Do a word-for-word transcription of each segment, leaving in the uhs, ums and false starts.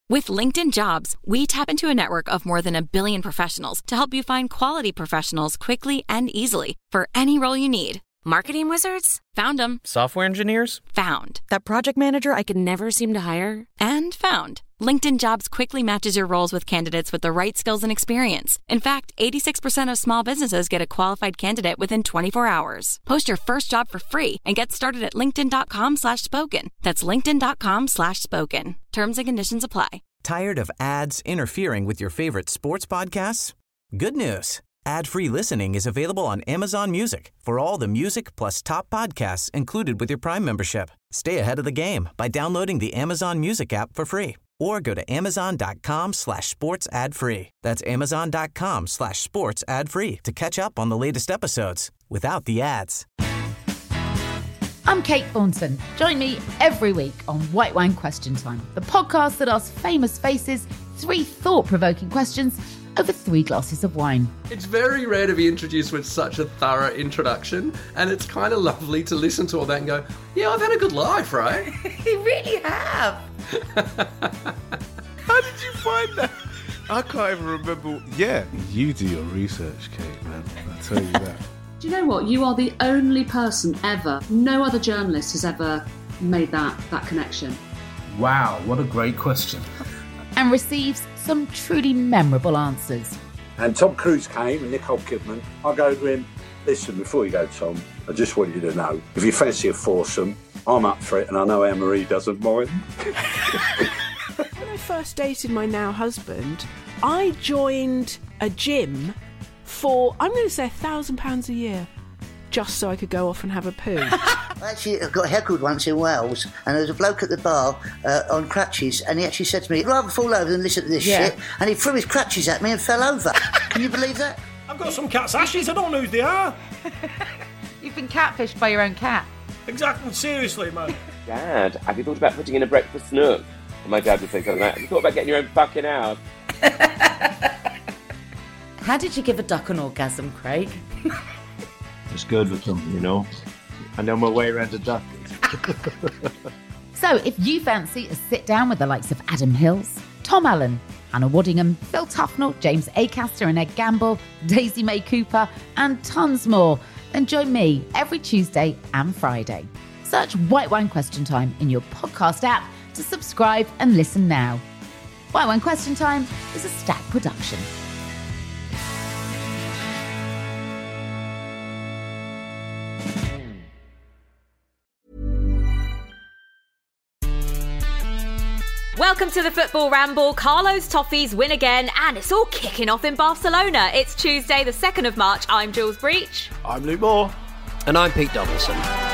With LinkedIn Jobs, we tap into a network of more than a billion professionals to help you find quality professionals quickly and easily for any role you need. Marketing wizards? Found them. Software engineers? Found. That project manager I could never seem to hire? And found. LinkedIn Jobs quickly matches your roles with candidates with the right skills and experience. In fact, eighty-six percent of small businesses get a qualified candidate within twenty-four hours. Post your first job for free and get started at linkedin.com slash spoken. That's linkedin.com slash spoken. Terms and conditions apply. Tired of ads interfering with your favorite sports podcasts? Good news. Ad-free listening is available on Amazon Music for all the music plus top podcasts included with your Prime membership. Stay ahead of the game by downloading the Amazon Music app for free or go to amazon.com slash sports ad free. That's amazon.com slash sports ad free to catch up on the latest episodes without the ads. I'm Kate Thornton. Join me every week on White Wine Question Time, the podcast that asks famous faces three thought-provoking questions over three glasses of wine. It's very rare to be introduced with such a thorough introduction, and it's kind of lovely to listen to all that and go, yeah, I've had a good life, right? You really have. How did you find that? I can't even remember. Yeah, you do your research, Kate, man. I'll tell you that. Do you know what? You are the only person ever, no other journalist has ever made that, that connection. Wow, what a great question. And receives some truly memorable answers. And Tom Cruise came and Nicole Kidman. I go to him, listen, before you go, Tom, I just want you to know, if you fancy a foursome, I'm up for it and I know Anne-Marie doesn't mind. When I first dated my now husband, I joined a gym for, I'm going to say, a thousand pounds a year, just so I could go off and have a poo. Actually, I got heckled once in Wales, and there was a bloke at the bar uh, on crutches, and he actually said to me, I'd rather fall over than listen to this Yeah. shit, and he threw his crutches at me and fell over. Can you believe that? I've got some cat's ashes, I don't know who they are. You've been catfished by your own cat. Exactly, seriously, man. Dad, have you thought about putting in a breakfast nook? And my dad would say something like, have you thought about getting your own fucking house? How did you give a duck an orgasm, Craig? It's good with them, you know. I know my way around a duck. So if you fancy a sit down with the likes of Adam Hills, Tom Allen, Hannah Waddingham, Phil Tufnell, James Acaster and Ed Gamble, Daisy May Cooper, and tons more, then join me every Tuesday and Friday. Search White Wine Question Time in your podcast app to subscribe and listen now. White Wine Question Time is a Stack production. Welcome to the Football Ramble. Carlos Toffees win again, and it's all kicking off in Barcelona. It's Tuesday, the second of March. I'm Jules Breach. I'm Luke Moore. And I'm Pete Donaldson.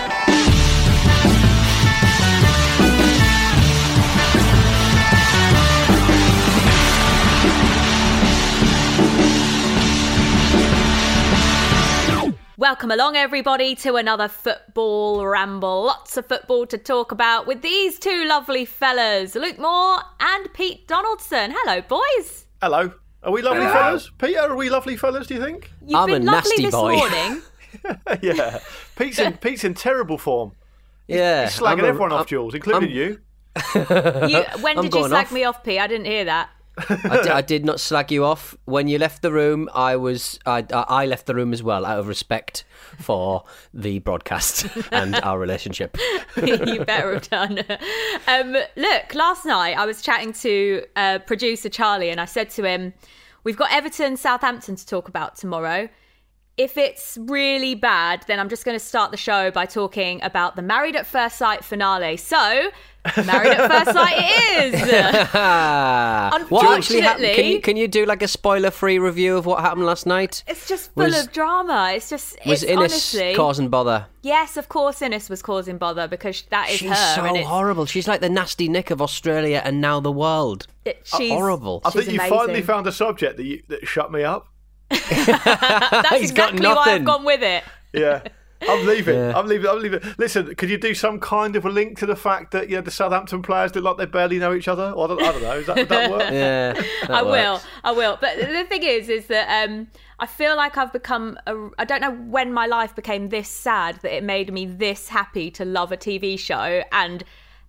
Welcome along, everybody, to another Football Ramble. Lots of football to talk about with these two lovely fellas, Luke Moore and Pete Donaldson. Hello, boys. Hello. Are we lovely Hello. fellas? Peter, are we lovely fellas, do you think? You've I'm been a lovely nasty this boy. morning. Yeah. Pete's in, Pete's in terrible form. Yeah. He's slagging I'm a- everyone off, I'm- Jules, including I'm- you. You, when I'm did you going slag off. me off, Pete? I didn't hear that. I, did, I did not slag you off. When you left the room, I was I, I left the room as well, out of respect for the broadcast and our relationship. You better have done. Um, look, last night I was chatting to uh, producer Charlie, and I said to him, we've got Everton Southampton to talk about tomorrow. If it's really bad, then I'm just going to start the show by talking about the Married at First Sight finale. So, Married at First Sight it is. What actually happened? Unfortunately- Can you can you do like a spoiler-free review of what happened last night? It's just full Was- of drama. It's just, Was it's Innes honestly... causing bother? Yes, of course Innes was causing bother because that is She's her. so and it's, horrible. She's like the nasty Nick of Australia and now the world. it- she's, horrible. I she's think you amazing. finally found a subject that, you, that shut me up. That's He's got exactly why I've nothing. gone with it. Yeah. I'm leaving. Yeah. I'm leaving. I'm leaving. Listen, could you do some kind of a link to the fact that you know the Southampton players look like they barely know each other? Or I don't, I don't know. Is that, would that work? Yeah, that I will. works. I will. But the thing is, is that um, I feel like I've become, a, I don't know when my life became this sad that it made me this happy to love a T V show. And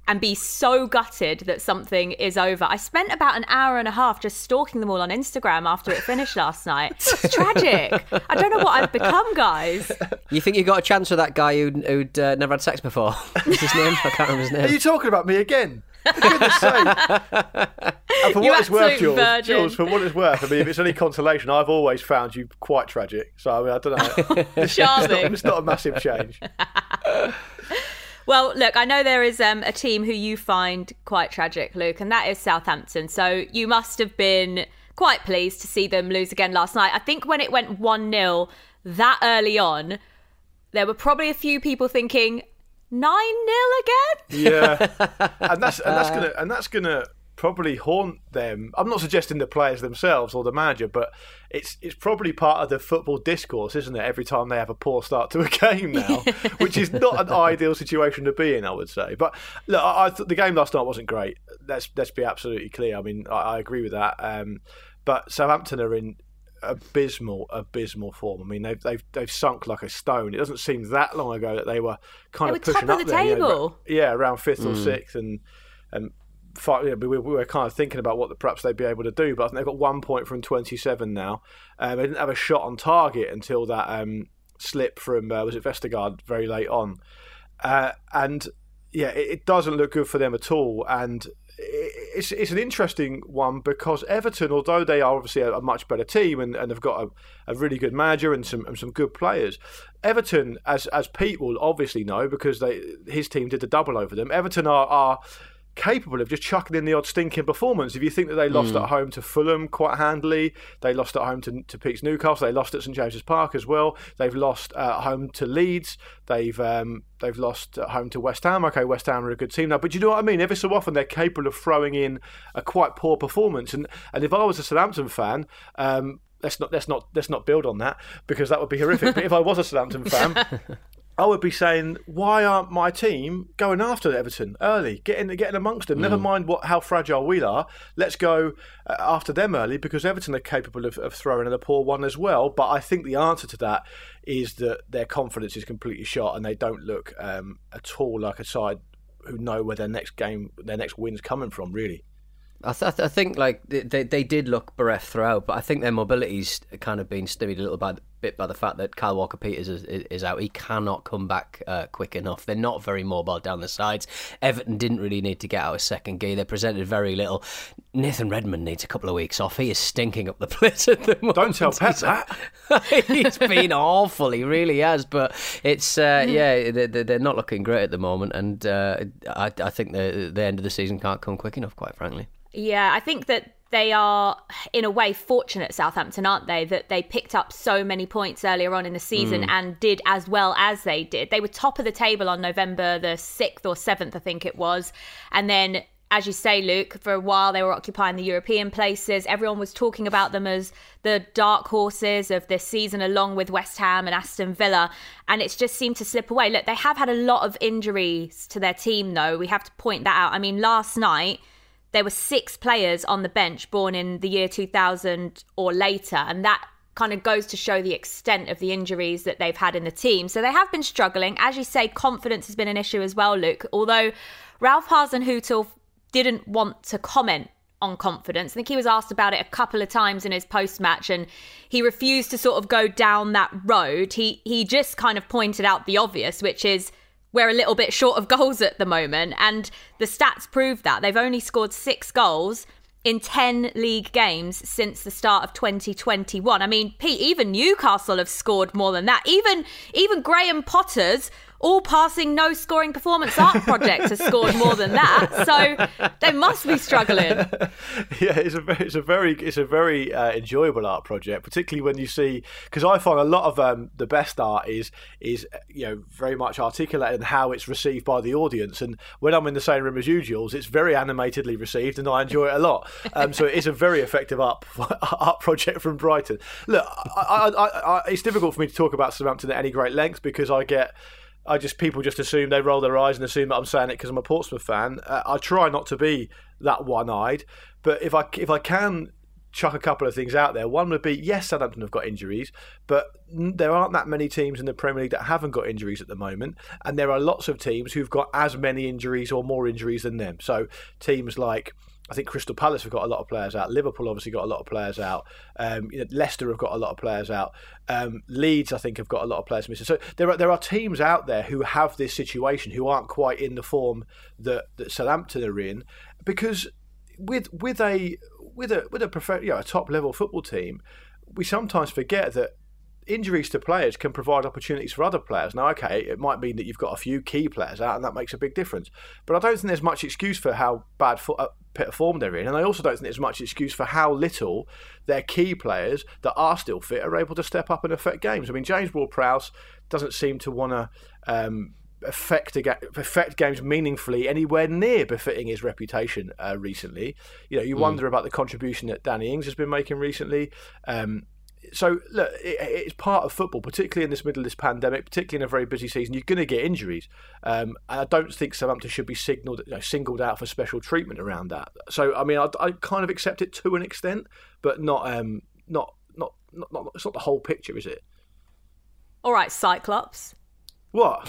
and be so gutted that something is over. I spent about an hour and a half just stalking them all on Instagram after it finished last night. It's tragic. I don't know what I've become, guys. You think you got a chance with that guy who'd, who'd uh, never had sex before? What's his name? I can't remember his name. Are you talking about me again? For goodness sake. And for You what it's worth, absolute Jules, virgin. Jules, for what it's worth, I mean, if it's any consolation, I've always found you quite tragic. So, I mean, I don't know. It's, Charming. It's not, it's not a massive change. Well, look, I know there is um, a team who you find quite tragic, Luke, and that is Southampton. So you must have been quite pleased to see them lose again last night. I think when it went one nil that early on, there were probably a few people thinking, nine nil again? Yeah. And that's and that's gonna and that's gonna probably haunt them. I'm not suggesting the players themselves or the manager, but it's it's probably part of the football discourse, isn't it? Every time they have a poor start to a game now, which is not an ideal situation to be in, I would say. But look, I, I thought the game last night wasn't great. Let's let's be absolutely clear. I mean, I, I agree with that. Um, but Southampton are in abysmal, abysmal form. I mean, they've they've they've sunk like a stone. It doesn't seem that long ago that they were kind They of were pushing top up of the there, you know, table. yeah, around fifth or Mm. sixth, and and. Fight, you know, we, we were kind of thinking about what the, perhaps they'd be able to do, but I think they've got one point from twenty-seven now. Um, they didn't have a shot on target until that um, slip from uh, was it Vestergaard very late on, uh, and yeah, it, it doesn't look good for them at all. And it, it's it's an interesting one because Everton, although they are obviously a, a much better team and, and have got a, a really good manager and some and some good players, Everton, as as Pete will obviously know because they his team did the double over them. Everton are are. capable of just chucking in the odd stinking performance. If you think that they lost Mm. at home to Fulham quite handily, they lost at home to, to Pete's Newcastle, they lost at St James's Park as well, they've lost at home to Leeds, they've um, they've lost at home to West Ham. Okay, West Ham are a good team now, but you know what I mean? Every so often they're capable of throwing in a quite poor performance. And, and if I was a Southampton fan, um, let's not let's not let's not build on that because that would be horrific. But if I was a Southampton fan, I would be saying, why aren't my team going after Everton early, getting getting amongst them? Mm. Never mind what how fragile we are. Let's go uh, after them early because Everton are capable of, of throwing in a poor one as well. But I think the answer to that is that their confidence is completely shot and they don't look um, at all like a side who know where their next game, their next win's coming from, really. I, th- I think like they they did look bereft throughout, but I think their mobility's kind of been stymied a little by, bit by the fact that Kyle Walker-Peters is, is out. He cannot come back uh, quick enough. They're not very mobile down the sides. Everton didn't really need to get out of second gear. They presented very little. Nathan Redmond needs a couple of weeks off. He is stinking up the place at the moment. Don't tell Pep that. He's been awful. He really has. But it's uh, yeah, they're, they're not looking great at the moment, and uh, I, I think the the end of the season can't come quick enough, quite frankly. Yeah, I think that they are, in a way, fortunate, Southampton, aren't they? That they picked up so many points earlier on in the season Mm. and did as well as they did. They were top of the table on November the sixth or seventh, I think it was. And then, as you say, Luke, for a while they were occupying the European places. Everyone was talking about them as the dark horses of this season, along with West Ham and Aston Villa. And it's just seemed to slip away. Look, they have had a lot of injuries to their team, though. We have to point that out. I mean, last night, there were six players on the bench born in the year two thousand or later, and that kind of goes to show the extent of the injuries that they've had in the team. So they have been struggling. As you say, confidence has been an issue as well, Luke, although Ralph Hasenhüttl didn't want to comment on confidence. I think he was asked about it a couple of times in his post-match and he refused to sort of go down that road. He he just kind of pointed out the obvious, which is we're a little bit short of goals at the moment. And the stats prove that. They've only scored six goals in ten league games since the start of twenty twenty-one. I mean, Pete, even Newcastle have scored more than that. Even even Graham Potter's all-passing, no-scoring performance art project has scored more than that. So they must be struggling. Yeah, it's a very, it's a very, it's a very uh, enjoyable art project, particularly when you see, because I find a lot of um, the best art is is you know very much articulated in how it's received by the audience. And when I'm in the same room as you, Jules, it's very animatedly received, and I enjoy it a lot. Um, so it is a very effective art art project from Brighton. Look, I, I, I, it's difficult for me to talk about Southampton at any great length because I get. I just people just assume they roll their eyes and assume that I'm saying it because I'm a Portsmouth fan. Uh, I try not to be that one-eyed, but if I if I can chuck a couple of things out there. One would be, yes, Southampton have got injuries, but there aren't that many teams in the Premier League that haven't got injuries at the moment, and there are lots of teams who've got as many injuries or more injuries than them. So teams like, I think Crystal Palace have got a lot of players out. Liverpool obviously got a lot of players out. Um, you know, Leicester have got a lot of players out. Um, Leeds, I think, have got a lot of players missing. So there are there are teams out there who have this situation, who aren't quite in the form that, that Southampton are in, because with with a with a with a prefer, you know, a top level football team, we sometimes forget that injuries to players can provide opportunities for other players. Now, okay, it might mean that you've got a few key players out, and that makes a big difference. But I don't think there's much excuse for how bad fo- uh, bit of form they're in, and I also don't think there's much excuse for how little their key players that are still fit are able to step up and affect games. I mean, James Ward-Prowse doesn't seem to want to um, affect a ga- affect games meaningfully anywhere near befitting his reputation uh, recently. You know, you mm. wonder about the contribution that Danny Ings has been making recently. Um, So, look, it, it's part of football, particularly in this middle of this pandemic, particularly in a very busy season. You're going to get injuries. Um, and I don't think Southampton should be signalled, you know, singled out for special treatment around that. So, I mean, I, I kind of accept it to an extent, but not, um, not, not, not, not, it's not the whole picture, is it? All right, Cyclops. What?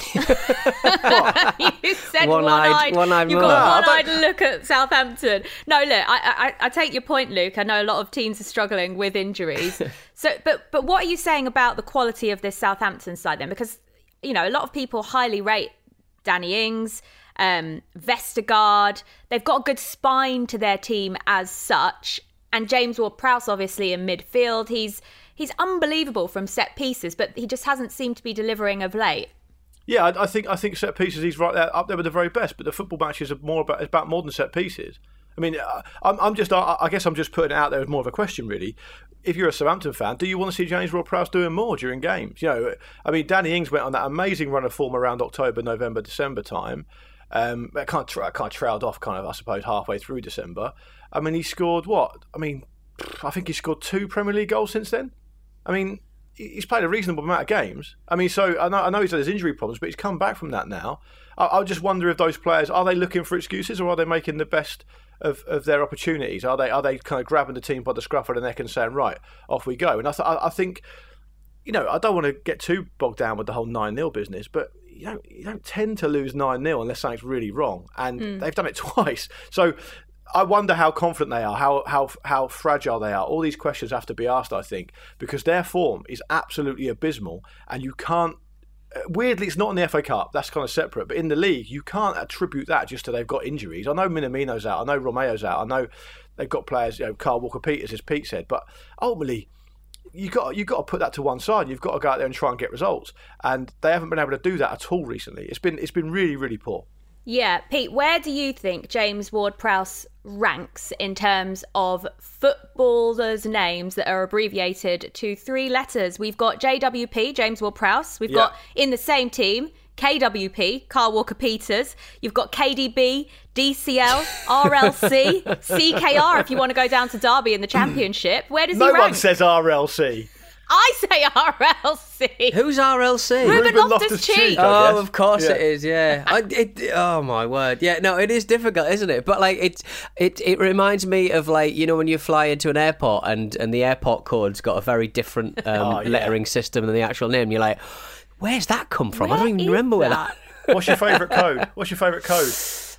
what? You said one-eyed. one-eyed. one-eyed You've no, got one-eyed look at Southampton. No, look, I, I, I take your point, Luke. I know a lot of teams are struggling with injuries. so, but, but what are you saying about the quality of this Southampton side then? Because, you know, a lot of people highly rate Danny Ings, um, Vestergaard. They've got a good spine to their team as such. And James Ward-Prowse, obviously, in midfield. He's he's unbelievable from set pieces, but he just hasn't seemed to be delivering of late. Yeah, I, I think I think set pieces, he's right there up there with the very best. But the football matches are more about about more than set pieces. I mean, I'm, I'm just I, I guess I'm just putting it out there as more of a question, really. If you're a Southampton fan, do you want to see James Ward-Prowse doing more during games? You know, I mean, Danny Ings went on that amazing run of form around October, November, December time. Um, it kind of tra- kind of trailed off, kind of I suppose halfway through December. I mean, he scored what? I mean, I think he scored two Premier League goals since then. I mean, he's played a reasonable amount of games. I mean, so I know, I know he's had his injury problems, but he's come back from that now. I, I just wonder if those players, are they looking for excuses, or are they making the best of, of their opportunities? Are they are they kind of grabbing the team by the scruff of the neck and saying, right, off we go? And I, th- I think, you know, I don't want to get too bogged down with the whole nine nil business, but you don't, you don't tend to lose nine nil unless something's really wrong. And mm. they've done it twice. So I wonder how confident they are, how how how fragile they are. All these questions have to be asked, I think, because their form is absolutely abysmal, and you can't. Weirdly, it's not in the F A Cup. That's kind of separate, but in the league, you can't attribute that just to they've got injuries. I know Minamino's out. I know Romeo's out. I know they've got players, you know, Carl Walker-Peters, as Pete said, but ultimately, you got you got to put that to one side. You've got to go out there and try and get results, and they haven't been able to do that at all recently. It's been it's been really really poor. Yeah, Pete, where do you think James Ward-Prowse ranks in terms of footballers' names that are abbreviated to three letters? We've got J W P, James Ward-Prowse. We've yeah. got in the same team, K W P, Carl Walker-Peters. You've got K D B, D C L, R L C, C K R if you want to go down to Derby in the Championship. Where does no he rank? No one says R L C. I say R L C. Who's R L C? Ruben, Ruben Loftus-Cheek. Oh, of course yeah. it is. Yeah. I, it, oh my word. Yeah. No, it is difficult, isn't it? But like, it it it reminds me of like, you know, when you fly into an airport and and the airport code's got a very different um, oh, yeah. lettering system than the actual name. You're like, where's that come from? Where I don't even remember that? where that. What's your favourite code? What's your favourite code?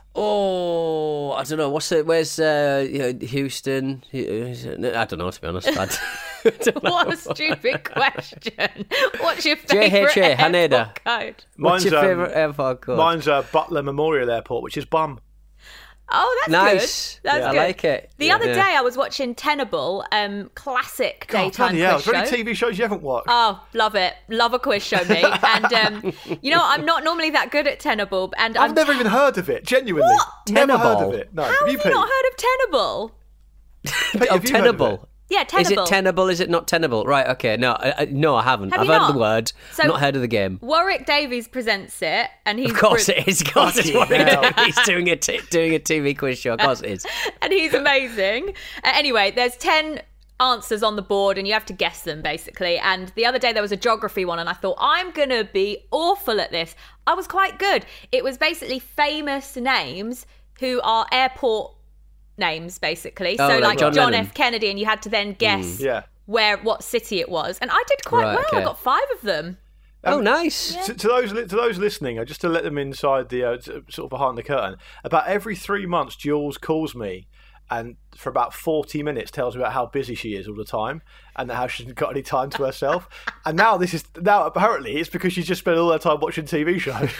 Oh, I don't know. What's it? Where's uh, you know, Houston? I don't know, to be honest. I don't know. What a stupid question. What's your favourite J H A, airport Haneda. code? What's mine's, your um, favourite airport code? Mine's uh, Butler Memorial Airport, which is bum. Oh, that's nice. good. That's yeah, good. I like it. The yeah, other yeah. day I was watching Tenable, um, classic God, daytime hell, quiz show. Is there any T V shows you haven't watched? Oh, love it. Love a quiz show, me. And um, you know, I'm not normally that good at Tenable. And I've I'm never even heard of it, genuinely. What? Never Tenable? heard of it. No, How have have you, you Pete? not heard of Tenable? Pete, oh, have you heard of it? Tenable. Yeah, Tenable. Is it tenable? Is it not tenable? Right, okay. No, I, I, no, I haven't. Have I've you heard not? the word, So, not heard of the game. Warwick Davies presents it, and he's Of course pre- it is. Of course it's Warwick Davies doing a, t- doing a T V quiz show. Of course it is. And he's amazing. Uh, anyway, there's ten answers on the board, and you have to guess them, basically. And the other day there was a geography one, and I thought, I'm going to be awful at this. I was quite good. It was basically famous names who are airport names, basically. Oh, so like like John John, Lennon. F. Kennedy, and you had to then guess Mm. Yeah. where what city it was. And I did quite Right, well. okay. I got five of them. Oh, nice. To, to those li- to those listening, uh, just to let them inside the uh, t- sort of behind the curtain. About every three months, Jules calls me, and for about forty minutes tells me about how busy she is all the time, and how she hasn't got any time to herself. And now this is now apparently it's because she's just spent all her time watching T V shows.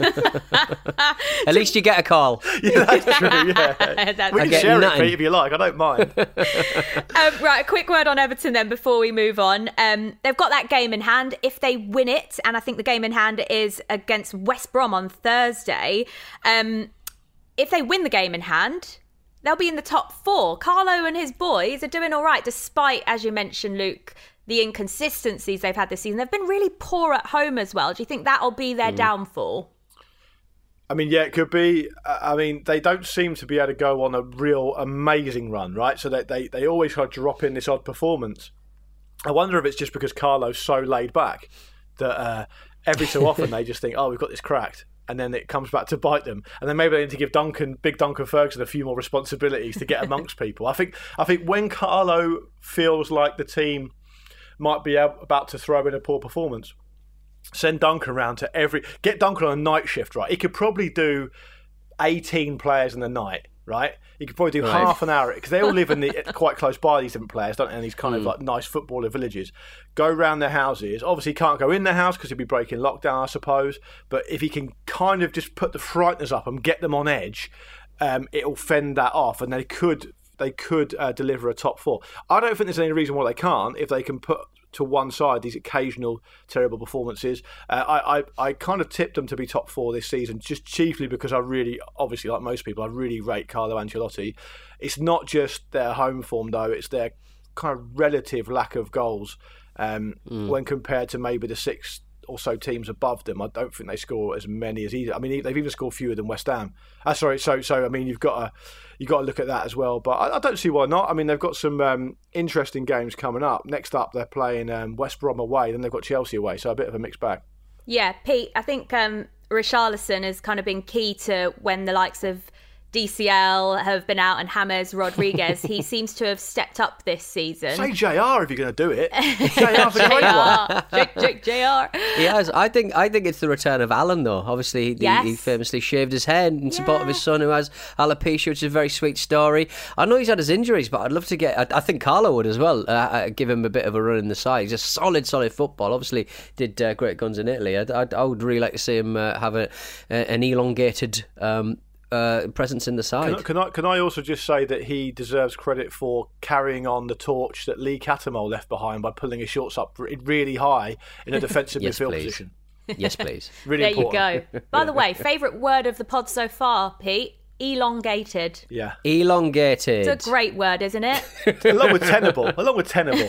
At least you get a call. Yeah, that's true. Yeah, That's we I can get share nothing. it, Pete, if you like. I don't mind. Um, right, a quick word on Everton then before we move on. Um, they've got that game in hand. If they win it, and I think the game in hand is against West Brom on Thursday, um, if they win the game in hand, they'll be in the top four. Carlo and his boys are doing all right, despite, as you mentioned, Luke, the inconsistencies they've had this season. They've been really poor at home as well. Do you think that'll be their downfall? I mean, yeah, it could be. Uh, I mean, they don't seem to be able to go on a real amazing run, right? So they, they, they always kind of drop in this odd performance. I wonder if it's just because Carlo's so laid back that uh, every so often they just think, oh, we've got this cracked. And then it comes back to bite them. And then maybe they need to give Duncan, big Duncan Ferguson, a few more responsibilities to get amongst people. I think I think when Carlo feels like the team might be about to throw in a poor performance, send Duncan around to every... Get Duncan on a night shift, right? He could probably do eighteen players in the night, right? He could probably do Right. half an hour, because they all live in the quite close by, these different players, don't they? And these kind of Mm. like nice footballer villages. Go round their houses. Obviously, he can't go in their house because he'd be breaking lockdown, I suppose. But if he can kind of just put the frighteners up and get them on edge, um, it'll fend that off, and they could they could uh, deliver a top four. I don't think there's any reason why they can't if they can put to one side these occasional terrible performances. Uh, I, I, I kind of tipped them to be top four this season, just chiefly because I really, obviously like most people, I really rate Carlo Ancelotti. It's not just their home form though, it's their kind of relative lack of goals um, Mm. when compared to maybe the six or so teams above them. I don't think they score as many as either. I mean, they've even scored fewer than West Ham. Uh, sorry, so so I mean, you've got to you got to look at that as well. But I, I don't see why not. I mean, they've got some um, interesting games coming up. Next up, they're playing um, West Brom away, then they've got Chelsea away. So a bit of a mixed bag. Yeah, Pete, I think um, Richarlison has kind of been key to when the likes of D C L have been out and James Rodriguez. He seems to have stepped up this season. Say J R if you're going to do it. J R's a great one. J- J- J R. He has. I think. I think it's the return of Alan, though. Obviously, he, Yes. he famously shaved his head in support of his son, who has alopecia, which is a very sweet story. I know he's had his injuries, but I'd love to get. I, I think Carlo would as well. Uh, uh, give him a bit of a run in the side. He's a solid, solid football. Obviously, did uh, great guns in Italy. I'd, I'd, I would really like to see him uh, have a, a an elongated. Um, Uh, presence in the side. Can I, can I can I also just say that he deserves credit for carrying on the torch that Lee Cattermole left behind by pulling his shorts up re- really high in a defensive Yes, midfield please. position. Yes, please. Really there important. you go. By the way, favourite word of the pod so far, Pete? Elongated. Yeah. Elongated. It's a great word, isn't it? along with tenable. Along with tenable.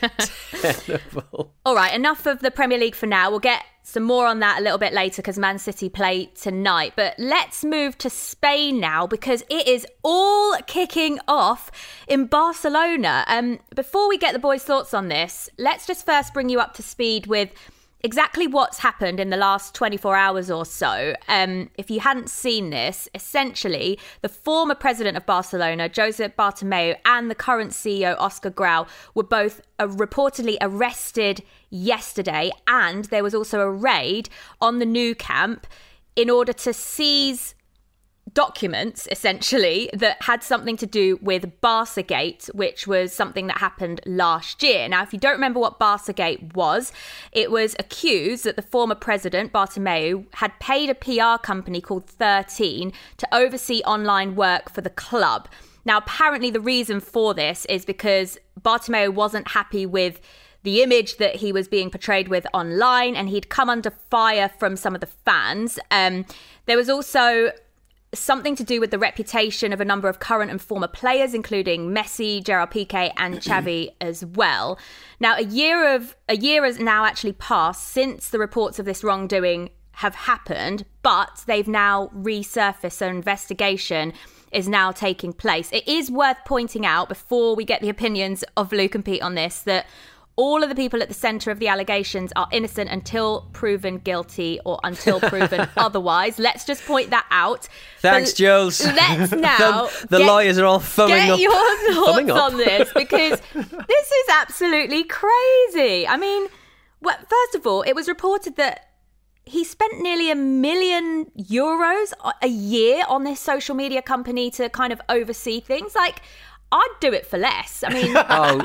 All right, enough of the Premier League for now. We'll get some more on that a little bit later because Man City play tonight. But let's move to Spain now because it is all kicking off in Barcelona. Um, before we get the boys' thoughts on this, let's just first bring you up to speed with exactly what's happened in the last twenty-four hours or so. Um, if you hadn't seen this, essentially, the former president of Barcelona, Josep Bartomeu, and the current C E O, Oscar Grau, were both uh, reportedly arrested yesterday. And there was also a raid on the Nou Camp in order to seize documents, essentially, that had something to do with Barçagate, which was something that happened last year. Now, if you don't remember what Barçagate was, it was accused that the former president, Bartomeu, had paid a P R company called thirteen to oversee online work for the club. Now, apparently the reason for this is because Bartomeu wasn't happy with the image that he was being portrayed with online, and he'd come under fire from some of the fans. Um, there was also something to do with the reputation of a number of current and former players, including Messi, Gerard Piqué, and Xavi as well. Now, a year of a year has now actually passed since the reports of this wrongdoing have happened, but they've now resurfaced. So, an investigation is now taking place. It is worth pointing out, before we get the opinions of Luke and Pete on this, that All of the people at the centre of the allegations are innocent until proven guilty or until proven otherwise. Let's just point that out. Thanks, but Jules. Let's now... the the get, lawyers are all thumbing get up. Get your thoughts up. on this, because this is absolutely crazy. I mean, well, first of all, it was reported that he spent nearly a million euros a year on this social media company to kind of oversee things. Like, I'd do it for less. I mean, oh,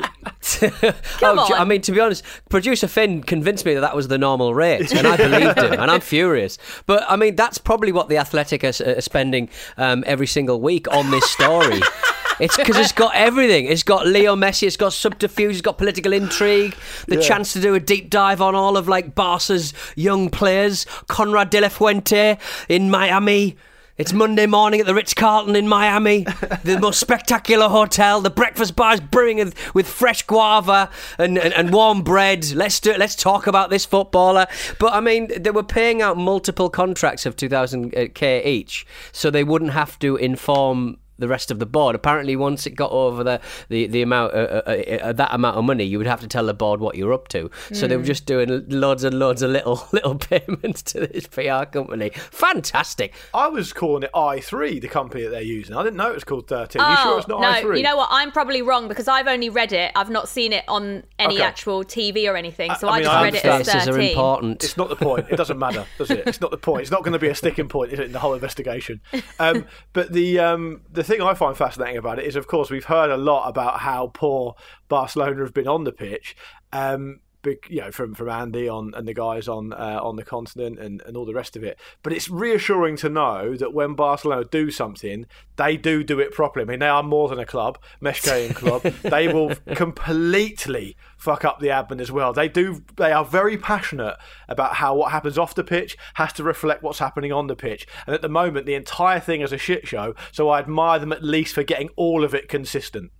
come oh, on. I mean, to be honest, producer Finn convinced me that that was the normal rate, and I believed him, and I'm furious. But I mean, that's probably what the Athletic are, are spending um, every single week on this story. It's because it's got everything. It's got Leo Messi, it's got subterfuge, it's got political intrigue, the Yeah. chance to do a deep dive on all of like Barca's young players, Conrad de la Fuente in Miami. It's Monday morning at the Ritz-Carlton in Miami, the most spectacular hotel. The breakfast bar is brewing with, with fresh guava and, and, and warm bread. Let's do it. Let's talk about this footballer. But I mean, they were paying out multiple contracts of two thousand K each, so they wouldn't have to inform the rest of the board. Apparently, once it got over the the, the amount uh, uh, uh, that amount of money, you would have to tell the board what you're up to. So they were just doing loads and loads of little little payments to this P R company. Fantastic. I was calling it I three, the company that they're using. I didn't know it was called thirteen. Oh, you sure it's not no, I three? you know what? I'm probably wrong because I've only read it. I've not seen it on any Okay. actual T V or anything. So I I, mean, just I read it as Faces are thirteen. important. It's not the point. It doesn't matter, does it? It's not the point. It's not going to be a sticking point, is it, in the whole investigation? Um, but the um, the thing I find fascinating about it is, of course, we've heard a lot about how poor Barcelona have been on the pitch. Um, big, you know, from, from Andy on and the guys on uh, on the continent and, and all the rest of it. But it's reassuring to know that when Barcelona do something, they do do it properly. I mean, they are more than a club, Meshkayan club. They will completely fuck up the admin as well. They do. They are very passionate about how what happens off the pitch has to reflect what's happening on the pitch. And at the moment, the entire thing is a shit show. So I admire them at least for getting all of it consistent.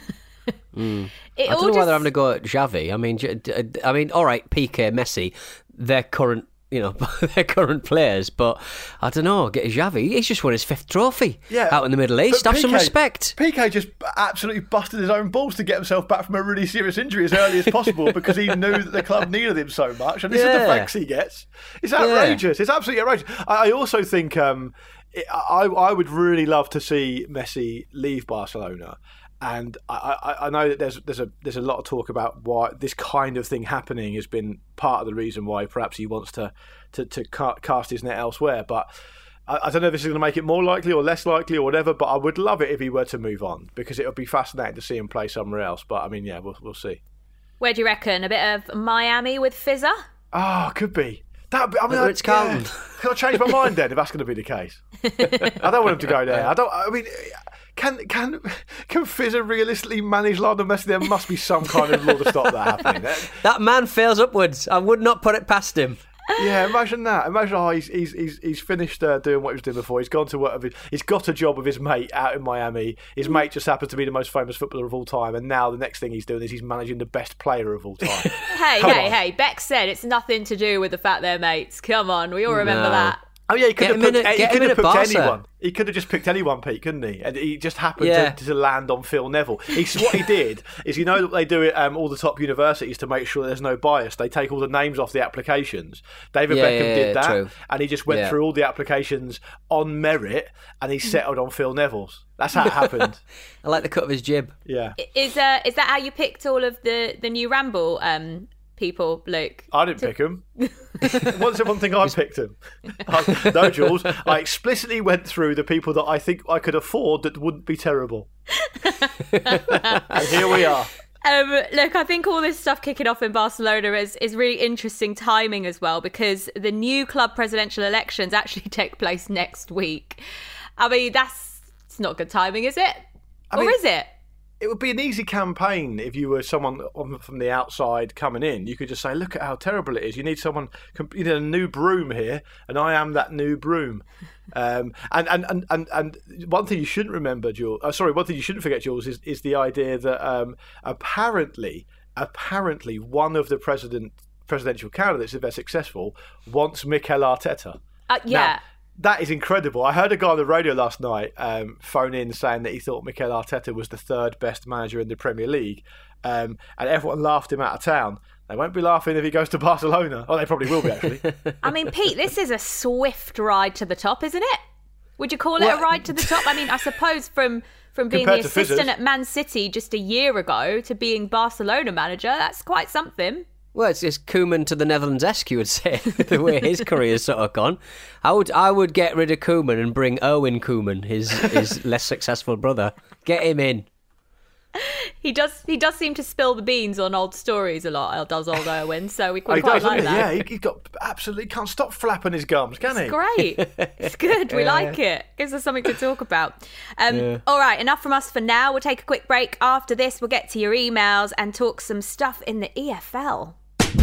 Mm. It I all don't know just- whether I'm going to go at Xavi. I mean, J- d- I mean, all right, P K, Messi, they're current, you know, they're current players, but I don't know. Get Xavi. He's just won his fifth trophy Yeah, out in the Middle East. but Have some P K respect. P K just absolutely busted his own balls to get himself back from a really serious injury as early as possible because he knew that the club needed him so much. And this is the Yeah. thanks he gets. It's outrageous. It's absolutely outrageous. I, I also think um, it, I, I would really love to see Messi leave Barcelona. And I, I, I know that there's there's a there's a lot of talk about why this kind of thing happening has been part of the reason why perhaps he wants to to, to ca- cast his net elsewhere. But I, I don't know if this is going to make it more likely or less likely or whatever. But I would love it if he were to move on because it would be fascinating to see him play somewhere else. But I mean, yeah, we'll we'll see. Where do you reckon? A bit of Miami with Fizzer? Oh, could be. That I mean, Whether it's Carlton. yeah. Can I change my mind then if that's going to be the case? I don't want him to go there. I don't. I mean. Can can can Fizzer realistically manage Lionel Messi? There must be some kind of law to stop that happening. That man fails upwards. I would not put it past him. Yeah, imagine that. Imagine oh, he's he's he's, he's finished uh, doing what he was doing before. He's gone to work. With his, he's got a job with his mate out in Miami. His mate just happens to be the most famous footballer of all time, and now the next thing he's doing is he's managing the best player of all time. Hey, Come hey, on. hey. Beck said it's nothing to do with the fact they're mates. Come on, we all remember No. that. Oh yeah, he could Get have him in picked, at- he get could him in have at picked Barca. anyone. He could have just picked anyone, Pete, couldn't he? And he just happened Yeah. to, to land on Phil Neville. He's, what he did is, you know that they do it um, all the top universities to make sure there's no bias. They take all the names off the applications. David Yeah, Beckham yeah, did yeah, that, true. and he just went Yeah. through all the applications on merit, and he settled on Phil Neville's. That's how it happened. I like the cut of his jib. Yeah, Is uh, is that how you picked all of the, the new Ramble um, people, Luke? I didn't pick him. What's the one thing I picked him? I, no, Jules. I explicitly went through the people that I think I could afford that wouldn't be terrible. And here we are. Um, look, I think all this stuff kicking off in Barcelona is, is really interesting timing as well, because the new club presidential elections actually take place next week. I mean, that's it's not good timing, is it? I or mean- is it? It would be an easy campaign if you were someone on- from the outside coming in. You could just say, look at how terrible it is. You need someone, you need a new broom here, and I am that new broom. Um, and, and, and, and, and one thing you shouldn't remember, Jules, uh, sorry, one thing you shouldn't forget, Jules, is, is the idea that um, apparently, apparently one of the president presidential candidates, if they're successful, wants Mikel Arteta. Uh, yeah. Now, That is incredible. I heard a guy on the radio last night um, phone in saying that he thought Mikel Arteta was the third best manager in the Premier League, um, and everyone laughed him out of town. They won't be laughing if he goes to Barcelona. Oh, they probably will be, actually. I mean, Pete, this is a swift ride to the top, isn't it? Would you call it Well, a ride to the top? I mean, I suppose from, from being Compared the to assistant Fizzers. at Man City just a year ago to being Barcelona manager, that's quite something. Well, it's, it's Koeman to the Netherlands-esque, you would say, the way his career's sort of gone. I would I would get rid of Koeman and bring Owen Koeman, his his less successful brother. Get him in. He does he does seem to spill the beans on old stories a lot, does old Owen, so we Oh, quite, he quite does, like doesn't he? that. Yeah, he, he's got absolutely can't stop flapping his gums, can he? It's great. It's good. We Yeah. like it. Gives us something to talk about. Um, Yeah. All right, enough from us for now. We'll take a quick break. After this, we'll get to your emails and talk some stuff in the E F L.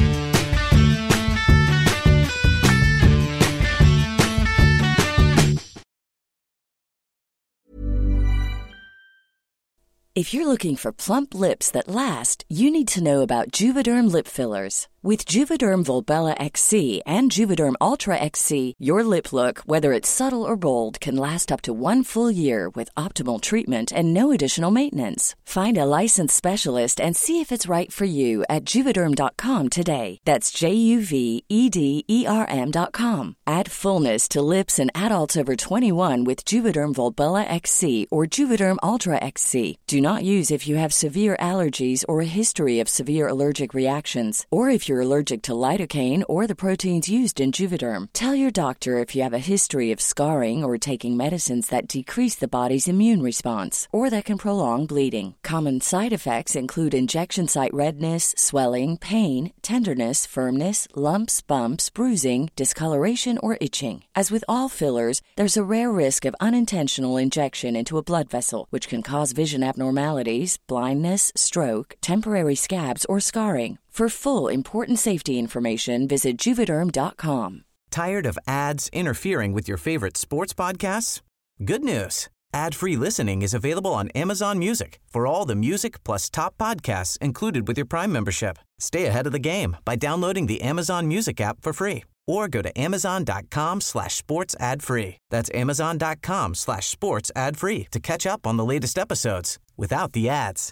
If you're looking for plump lips that last, you need to know about Juvederm lip fillers. With Juvederm Volbella X C and Juvederm Ultra X C, your lip look, whether it's subtle or bold, can last up to one full year with optimal treatment and no additional maintenance. Find a licensed specialist and see if it's right for you at Juvederm dot com today. That's J U V E D E R M dot com. Add fullness to lips in adults over twenty-one with Juvederm Volbella X C or Juvederm Ultra X C. Do not use if you have severe allergies or a history of severe allergic reactions, or if you're allergic to lidocaine or the proteins used in Juvederm. Tell your doctor if you have a history of scarring or taking medicines that decrease the body's immune response or that can prolong bleeding. Common side effects include injection site redness, swelling, pain, tenderness, firmness, lumps, bumps, bruising, discoloration, or itching. As with all fillers, there's a rare risk of unintentional injection into a blood vessel, which can cause vision abnormalities, blindness, stroke, temporary scabs, or scarring. For full, important safety information, visit Juvederm dot com. Tired of ads interfering with your favorite sports podcasts? Good news. Ad-free listening is available on Amazon Music for all the music plus top podcasts included with your Prime membership. Stay ahead of the game by downloading the Amazon Music app for free or go to amazon.com slash sports ad free. That's amazon.com slash sports ad free to catch up on the latest episodes without the ads.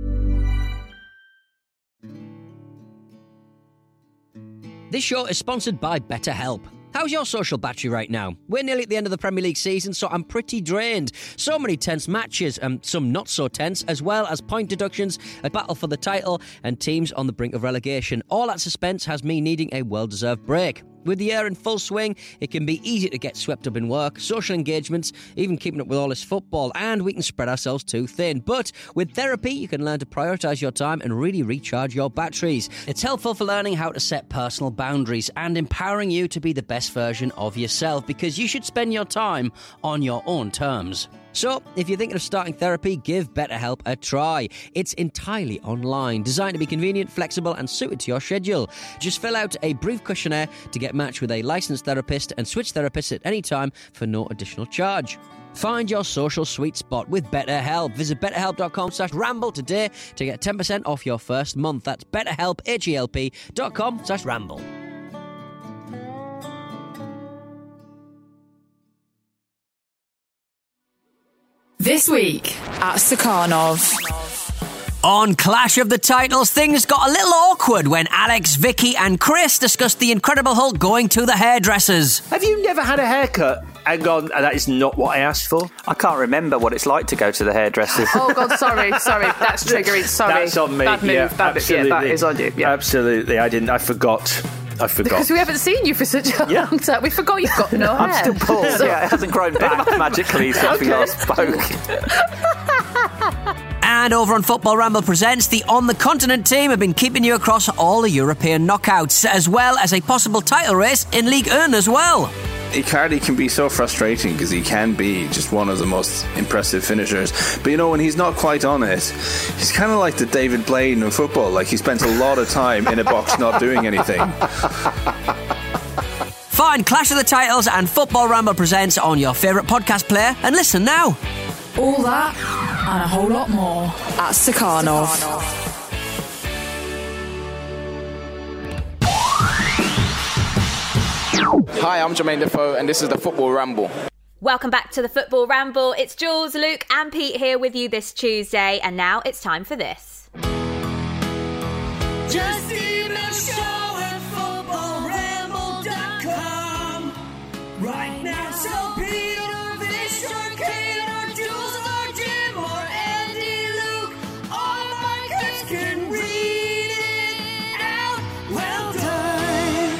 This show is sponsored by BetterHelp. How's your social battery right now? We're nearly at the end of the Premier League season, so I'm pretty drained. So many tense matches, and some not so tense, as well as point deductions, a battle for the title, and teams on the brink of relegation. All that suspense has me needing a well-deserved break. With the year in full swing, it can be easy to get swept up in work, social engagements, even keeping up with all this football, and we can spread ourselves too thin. But with therapy, you can learn to prioritise your time and really recharge your batteries. It's helpful for learning how to set personal boundaries and empowering you to be the best version of yourself, because you should spend your time on your own terms. So, if you're thinking of starting therapy, give BetterHelp a try. It's entirely online, designed to be convenient, flexible, and suited to your schedule. Just fill out a brief questionnaire to get matched with a licensed therapist and switch therapists at any time for no additional charge. Find your social sweet spot with BetterHelp. Visit betterhelp.com slash ramble today to get ten percent off your first month. That's betterhelp, H-E-L-P dot com slash ramble. This week at Stakhanov. On Clash of the Titles, things got a little awkward when Alex, Vicky and Chris discussed the Incredible Hulk going to the hairdressers. Have you never had a haircut and gone, "Oh, that is not what I asked for"? I can't remember what it's like to go to the hairdressers. Oh God, sorry, sorry, that's triggering. Sorry, That's on me. Bad move, yeah, bad absolutely. Yeah, that is on you. Yeah. Absolutely, I didn't. I forgot. I forgot. Because we haven't seen you for such a yeah. long time. We forgot you've got no hair. I'm still bald. Yeah, it hasn't grown back magically since we last spoke. And over on Football Ramble Presents, the On the Continent team have been keeping you across all the European knockouts, as well as a possible title race in Ligue one as well. Icardi can be so frustrating because he can be just one of the most impressive finishers. But you know, when he's not quite on it, he's kind of like the David Blaine in football. Like, he spends a lot of time in a box not doing anything. Find Clash of the Titles and Football Ramble Presents on your favourite podcast player and listen now. All that and a whole lot more at Stakhanov. Hi, I'm Jermaine Defoe, and this is the Football Ramble. Welcome back to the Football Ramble. It's Jules, Luke and Pete here with you this Tuesday, and now it's time for this. Just email show at football ramble dot com right now. So Pete or Vish or Kate or Jules or Jim or Andy, Luke, all my kids can read it out. Well done.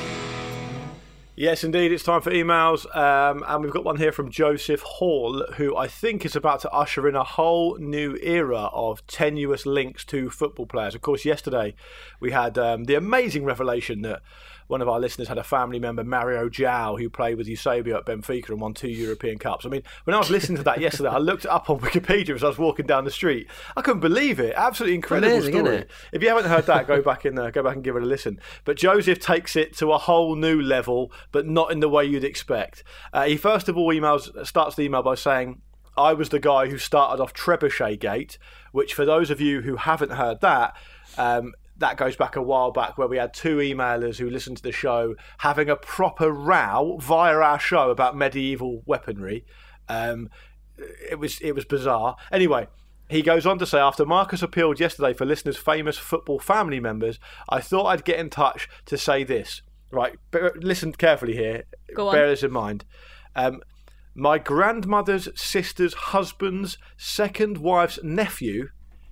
Yes, indeed, it's time for emails, um, and we've got one here from Joseph Hall, who I think is about to usher in a whole new era of tenuous links to football players. Of course, yesterday we had um, the amazing revelation that one of our listeners had a family member, Mario João, who played with Eusebio at Benfica and won two European Cups. I mean, when I was listening to that yesterday, I looked it up on Wikipedia as I was walking down the street. I couldn't believe it. Absolutely incredible Amazing, story. isn't it? If you haven't heard that, go back and uh, go back and give it a listen. But Joseph takes it to a whole new level, but not in the way you'd expect. Uh, he first of all emails starts the email by saying, "I was the guy who started off Trebuchet Gate," which, for those of you who haven't heard that, um, that goes back a while back, where we had two emailers who listened to the show having a proper row via our show about medieval weaponry. Um, it was it was bizarre. Anyway, he goes on to say, after Marcus appealed yesterday for listeners' famous football family members, I thought I'd get in touch to say this. Right, bear, listen carefully here. Go on. Bear this in mind. Um, my grandmother's sister's husband's second wife's nephew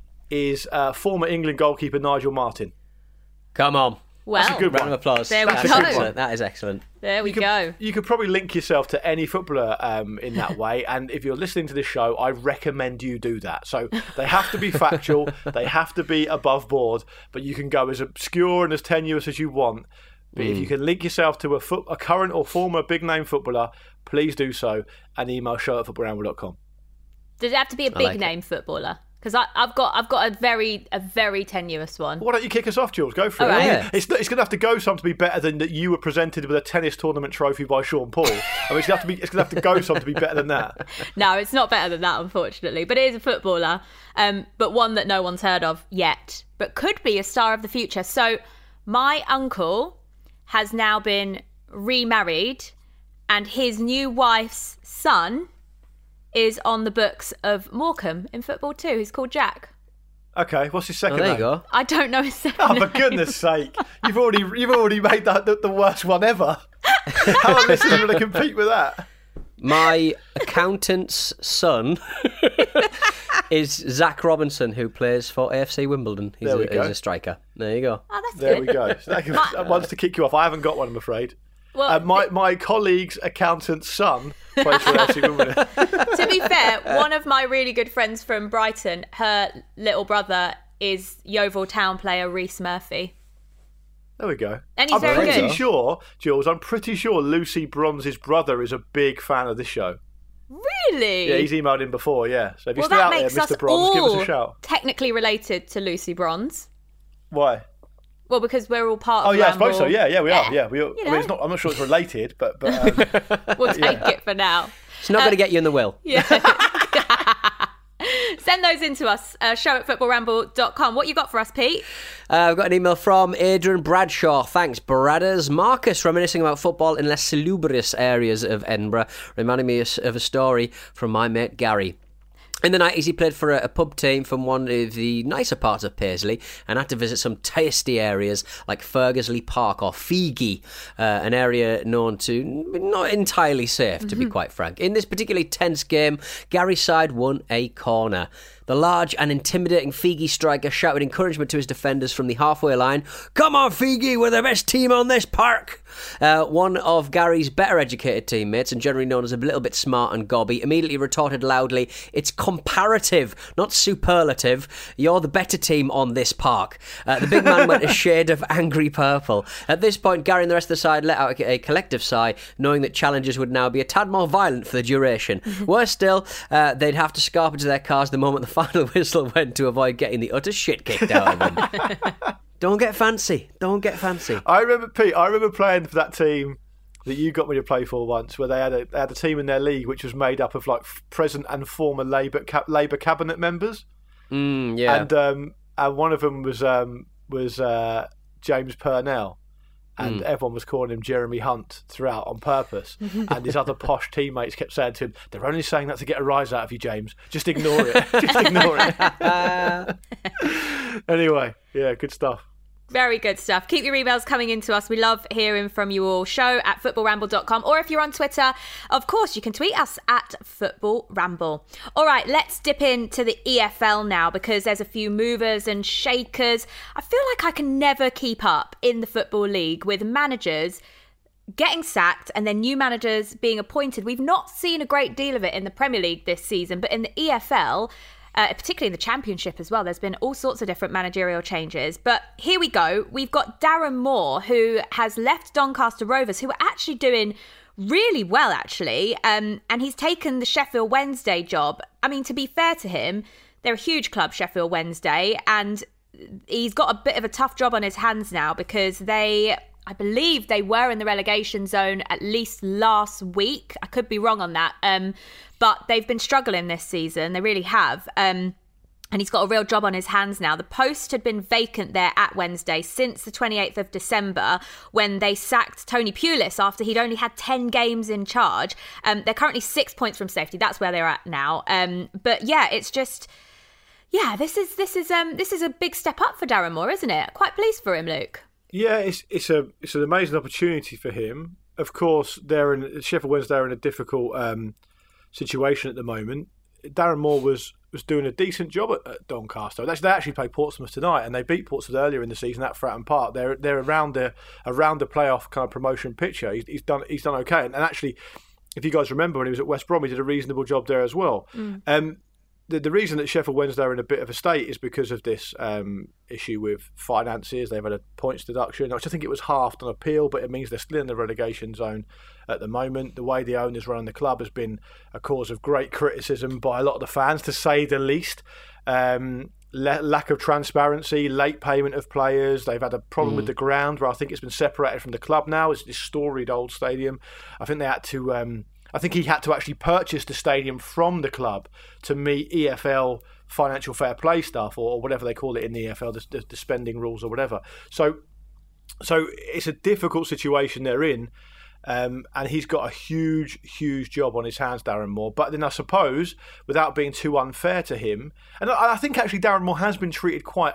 is uh, former England goalkeeper Nigel Martin. Come on. Well, that's a good round one. of applause. There we That's go. excellent. That is excellent. There we you could, go. You could probably link yourself to any footballer um, in that way, and if you're listening to this show, I recommend you do that. So they have to be factual, they have to be above board, but you can go as obscure and as tenuous as you want. But Mm. if you can link yourself to a, foot, a current or former big-name footballer, please do so, and email show at football ramble dot com. Does it have to be a I big like name footballer? Because I've got I've got a very a very tenuous one. Why don't you kick us off, Jules? Go for All it. right. I mean, it's it's going to have to go some to be better than that you were presented with a tennis tournament trophy by Sean Paul. I mean, it's going to have to be it's going to have to go some to be better than that. No, it's not better than that, unfortunately. But it is a footballer, um, but one that no one's heard of yet, but could be a star of the future. So my uncle has now been remarried, and his new wife's son is on the books of Morecambe in football too. He's called Jack. Okay, what's his second Oh, there name? you go. I don't know his second Oh, name. for goodness sake! You've already you've already made that the, the worst one ever. How are listeners going to compete with that? My accountant's son is Zach Robinson, who plays for A F C Wimbledon. He's, There we a, go. he's a striker. There you go. Oh, that's There good. we go. So that can, one's to kick you off. I haven't got one, I'm afraid. Well, uh, my my colleague's accountant's son plays for A F C Wimbledon. To be fair, one of my really good friends from Brighton, her little brother is Yeovil Town player Reece Murphy. There we go. And he's I'm very pretty good. sure, Jules, I'm pretty sure Lucy Bronze's brother is a big fan of this show. Really? Yeah, he's emailed in before, yeah. So if you're Well, still that out there, makes Mister us Bronze, give us all a shout. technically related to Lucy Bronze. Why? Well, because we're all part Oh, of yeah, I Ramble. suppose so. Yeah, yeah, we are. Yeah, we are. You I mean, it's not, I'm not sure it's related, but... but um, We'll take yeah. it for now. It's not Uh, going to get you in the will. Yeah. Send those in to us, uh, show at football ramble dot com. What you got for us, Pete? Uh, I've got an email from Adrian Bradshaw. Thanks, Bradders. Marcus, reminiscing about football in less salubrious areas of Edinburgh, reminding me of a story from my mate Gary. In the nineties, he played for a, a pub team from one of the nicer parts of Paisley and had to visit some tasty areas like Fergusley Park or Figi, uh, an area known to not entirely safe, to be quite frank. In this particularly tense game, Gary's side won a corner. The large and intimidating Figi striker shouted encouragement to his defenders from the halfway line. "Come on, Figi, we're the best team on this park!" Uh, one of Gary's better educated teammates, and generally known as a little bit smart and gobby, immediately retorted loudly, "It's comparative, not superlative. You're the better team on this park." Uh, the big man went a shade of angry purple. At this point, Gary and the rest of the side let out a, a collective sigh, knowing that challenges would now be a tad more violent for the duration. Worse still, uh, they'd have to scarp into their cars the moment the final whistle went to avoid getting the utter shit kicked out of them. Don't get fancy. Don't get fancy. I remember, Pete, I remember playing for that team that you got me to play for once, where they had a, they had a team in their league which was made up of like present and former Labour ca- Labour cabinet members. Mm, yeah. And um, and one of them was um, was uh, James Purnell. and Mm. everyone was calling him Jeremy Hunt throughout on purpose. And his other posh teammates kept saying to him, "They're only saying that to get a rise out of you, James. Just ignore it. Just ignore it." Anyway, yeah, good stuff. Very good stuff. Keep your emails coming into us. We love hearing from you all. Show at football ramble dot com. Or if you're on Twitter, of course, you can tweet us at football ramble. All right, let's dip into the E F L now, because there's a few movers and shakers. I feel like I can never keep up in the Football League with managers getting sacked and then new managers being appointed. We've not seen a great deal of it in the Premier League this season, but in the E F L... Uh, particularly in the Championship as well, there's been all sorts of different managerial changes. But here we go. We've got Darren Moore, who has left Doncaster Rovers, who are actually doing really well, actually. Um, and he's taken the Sheffield Wednesday job. I mean, to be fair to him, they're a huge club, Sheffield Wednesday, and he's got a bit of a tough job on his hands now because they... I believe they were in the relegation zone at least last week. I could be wrong on that. Um, but they've been struggling this season. They really have. Um, and he's got a real job on his hands now. The post had been vacant there at Wednesday since the twenty-eighth of December, when they sacked Tony Pulis after he'd only had ten games in charge. Um, they're currently six points from safety. That's where they're at now. Um, but yeah, it's just... Yeah, this is this is um this is a big step up for Darren Moore, isn't it? Quite pleased for him, Luke. Yeah, it's it's a it's an amazing opportunity for him. Of course, they're in Sheffield Wednesday are in a difficult um, situation at the moment. Darren Moore was, was doing a decent job at, at Doncaster. They actually, they actually played Portsmouth tonight, and they beat Portsmouth earlier in the season at Fratton Park. They're they're around the around the playoff kind of promotion picture. He's, he's done he's done okay, and, and actually, if you guys remember when he was at West Brom, he did a reasonable job there as well. Mm. Um, The, the reason that Sheffield Wednesday are in a bit of a state is because of this um, issue with finances. They've had a points deduction, which I think it was halved on appeal, but it means they're still in the relegation zone at the moment. The way the owners run the club has been a cause of great criticism by a lot of the fans, to say the least. Um, le- lack of transparency, late payment of players. They've had a problem Mm. with the ground, where I think it's been separated from the club now. It's this storied old stadium. I think they had to... Um, I think he had to actually purchase the stadium from the club to meet E F L financial fair play stuff, or whatever they call it in the E F L, the, the, the spending rules or whatever. So, so it's a difficult situation they're in, um, and he's got a huge, huge job on his hands, Darren Moore. But then I suppose, without being too unfair to him, and I, I think actually Darren Moore has been treated quite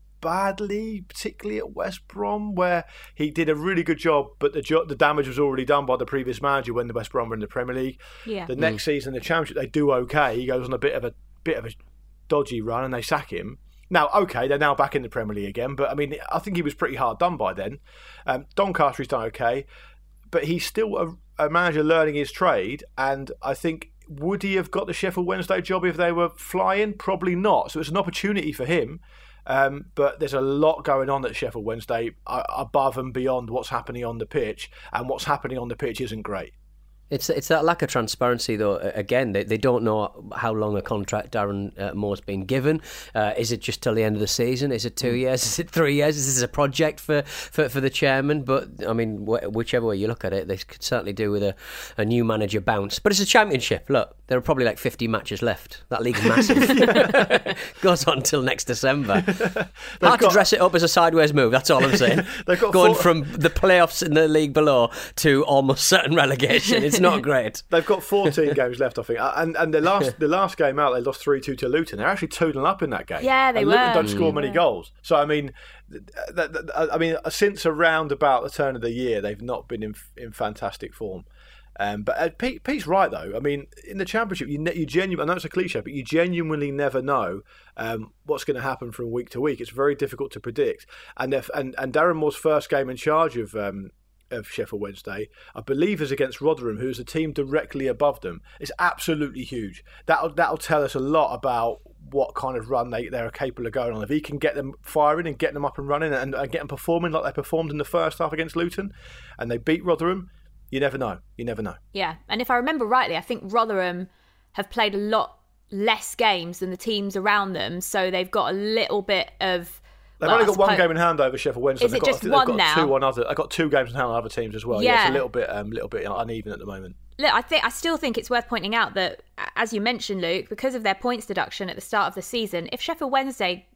badly, particularly at West Brom, where he did a really good job, but the jo- the damage was already done by the previous manager when the West Brom were in the Premier League. Yeah. The next season, the Championship, they do okay. He goes on a bit of a bit of a dodgy run, and they sack him. Now, okay, they're now back in the Premier League again, but I mean, I think he was pretty hard done by then. Um, Doncaster, he's done okay, but he's still a, a manager learning his trade, and I think, would he have got the Sheffield Wednesday job if they were flying? Probably not. So it's an opportunity for him. Um, but there's a lot going on at Sheffield Wednesday uh, above and beyond what's happening on the pitch, and what's happening on the pitch isn't great. It's it's that lack of transparency, though. Again, they, they don't know how long a contract Darren uh, Moore's been given. Uh, is it just till the end of the season? Is it two years? Is it three years? Is this a project for, for, for the chairman? But, I mean, wh- whichever way you look at it, they could certainly do with a, a new manager bounce. But it's a Championship. Look, there are probably like fifty matches left. That league's massive. Goes on till next December. Hard got... to dress it up as a sideways move, that's all I'm saying. They've got Going four... from the playoffs in the league below to almost certain relegation. It's not great. They've got fourteen games left, I think, and and the last the last game out, they lost three two to Luton. They're actually two nil up in that game. Yeah, they and were. Luton don't score Mm. many goals, so I mean, th- th- th- I mean, since around about the turn of the year, they've not been in in fantastic form. Um, but uh, Pete, Pete's right, though. I mean, in the Championship, you ne- you genuinely, I know it's a cliche, but you genuinely never know um, what's going to happen from week to week. It's very difficult to predict. And if, and and Darren Moore's first game in charge of um, of Sheffield Wednesday, I believe, is against Rotherham, who's a team directly above them. It's absolutely huge. That'll that'll tell us a lot about what kind of run they they're capable of going on. If he can get them firing and get them up and running and, and get them performing like they performed in the first half against Luton, and they beat Rotherham. You never know. You never know. Yeah, and if I remember rightly, I think Rotherham have played a lot less games than the teams around them, so they've got a little bit of... They've well, only I got one suppose- game in hand over Sheffield Wednesday. Is They've it got, just they've one got now? Two on other. I've got two games in hand on other teams as well. Yeah, Yeah. it's a little bit, um, little bit uneven at the moment. Look, I think I still think it's worth pointing out that, as you mentioned, Luke, because of their points deduction at the start of the season, if Sheffield Wednesday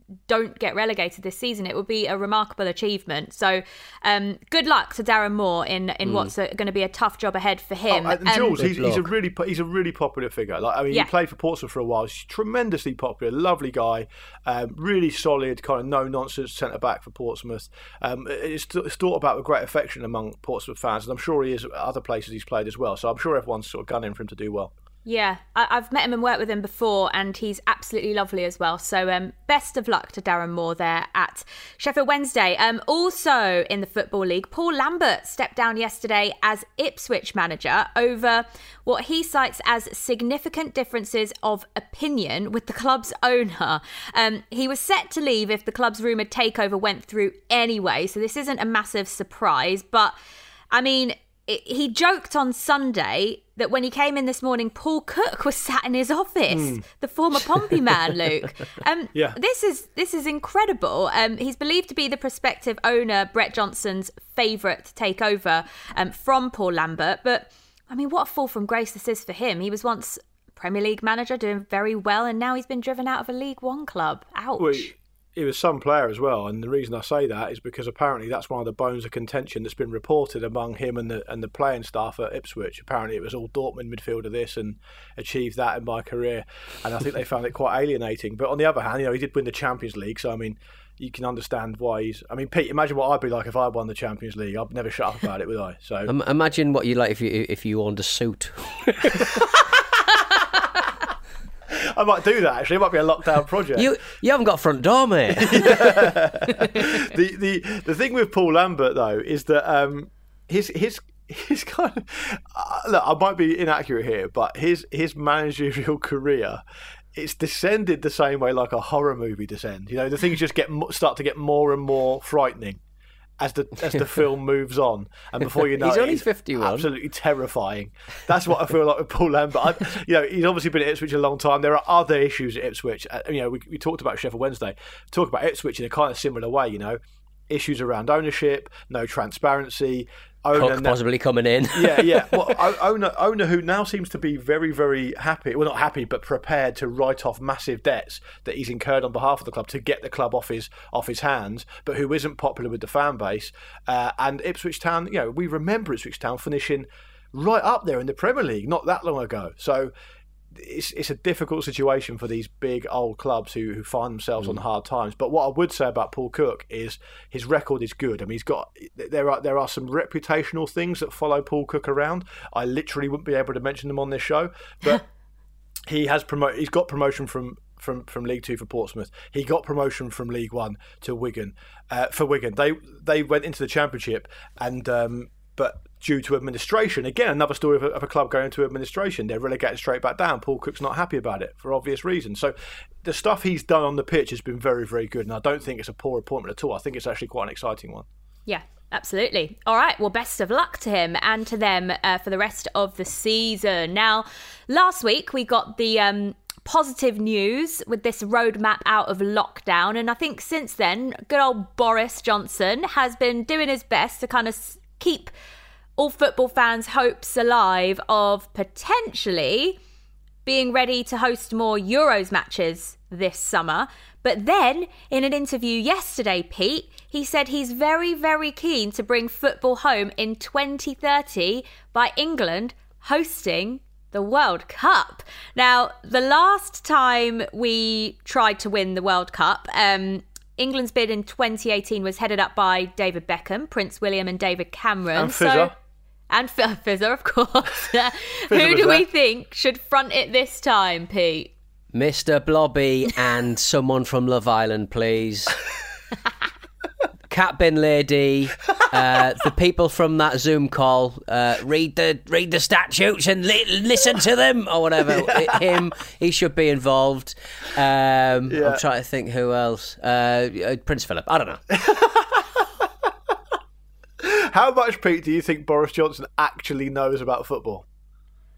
don't get relegated this season. It would be a remarkable achievement. So um, good luck to Darren Moore in, in Mm. what's going to be a tough job ahead for him. Oh, and Um, Jules, he's, he's a really po- he's a really popular figure. Like I mean, Yeah. he played for Portsmouth for a while. He's tremendously popular, lovely guy, um, really solid, kind of no nonsense centre back for Portsmouth. Um, it's, it's thought about with great affection among Portsmouth fans, and I'm sure he is at other places he's played as well. So I'm sure everyone's sort of gunning for him to do well. Yeah, I, I've met him and worked with him before, and he's absolutely lovely as well. So um, best of luck to Darren Moore there at Sheffield Wednesday. Um, also in the Football League, Paul Lambert stepped down yesterday as Ipswich manager over what he cites as significant differences of opinion with the club's owner. Um, he was set to leave if the club's rumoured takeover went through anyway, so this isn't a massive surprise. But, I mean, it, he joked on Sunday that when he came in this morning, Paul Cook was sat in his office, Mm. the former Pompey man, Luke. Um, Yeah. This is this is incredible. Um, he's believed to be the prospective owner, Brett Johnson's favourite to take over um, from Paul Lambert. But, I mean, what a fall from grace this is for him. He was once Premier League manager, doing very well, and now he's been driven out of a League One club. Ouch. Well, he- he was some player as well, and the reason I say that is because apparently that's one of the bones of contention that's been reported among him and the and the playing staff at Ipswich. Apparently it was all Dortmund midfielder this and achieved that in my career, and I think they found it quite alienating. But on the other hand, you know, he did win the Champions League, so I mean, you can understand why he's. I mean, Pete, imagine what I'd be like if I won the Champions League. I'd never shut up about it, would I? So Um, imagine what you like if you if you owned a suit. I might do that. Actually, it might be a lockdown project. You you haven't got a front door, mate. the the the thing with Paul Lambert though is that um, his his his kind of uh, look, I might be inaccurate here, but his his managerial career, it's descended the same way like a horror movie descends. You know, the things just get mo- start to get more and more frightening as the as the film moves on, and before you know He's it, only it's fifty-one. absolutely terrifying. That's what I feel like with Paul Lambert. I, you know, he's obviously been at Ipswich a long time. There are other issues at Ipswich. Uh, you know, we, we talked about Sheffield Wednesday. Talk about Ipswich in a kind of similar way. You know, issues around ownership, no transparency. Owner Cook now- possibly coming in. yeah, yeah. Well, o- owner, owner who now seems to be very, very happy. Well, not happy, but prepared to write off massive debts that he's incurred on behalf of the club to get the club off his off his hands. But who isn't popular with the fan base. Uh, and Ipswich Town, you know, we remember Ipswich Town finishing right up there in the Premier League not that long ago. So it's it's a difficult situation for these big old clubs who, who find themselves on hard times. But what I would say about Paul Cook is his record is good. I mean, he's got there are there are some reputational things that follow Paul Cook around. I literally wouldn't be able to mention them on this show, but he has promote. He's got promotion from. From, from League Two for Portsmouth, he got promotion from League One to Wigan. Uh, for Wigan, they they went into the Championship, and um, but due to administration, again another story of a, of a club going into administration, they're relegated straight back down. Paul Cook's not happy about it for obvious reasons. So the stuff he's done on the pitch has been very, very good, and I don't think it's a poor appointment at all. I think it's actually quite an exciting one. Yeah, absolutely. All right, well, best of luck to him and to them uh, for the rest of the season. Now, last week we got the um, positive news with this roadmap out of lockdown, and I think since then, good old Boris Johnson has been doing his best to kind of s- keep all football fans' hopes alive of potentially being ready to host more Euros matches this summer. But then, in an interview yesterday, Pete, he said he's very, very keen to bring football home in twenty thirty by England hosting the World Cup. Now, the last time we tried to win the World Cup, um, England's bid in twenty eighteen was headed up by David Beckham, Prince William and David Cameron. And Fizzer. So, and F- Fizzer, of course. Who was do we there. think should front it this time, Pete? Mister Blobby and someone from Love Island, please. Cat Bin Lady, uh, the people from that Zoom call, uh, read the read the statutes and li- listen to them or whatever. Yeah. Him, he should be involved. Um, Yeah. I'm trying to think who else. Uh, uh, Prince Philip. I don't know. How much, Pete, do you think Boris Johnson actually knows about football?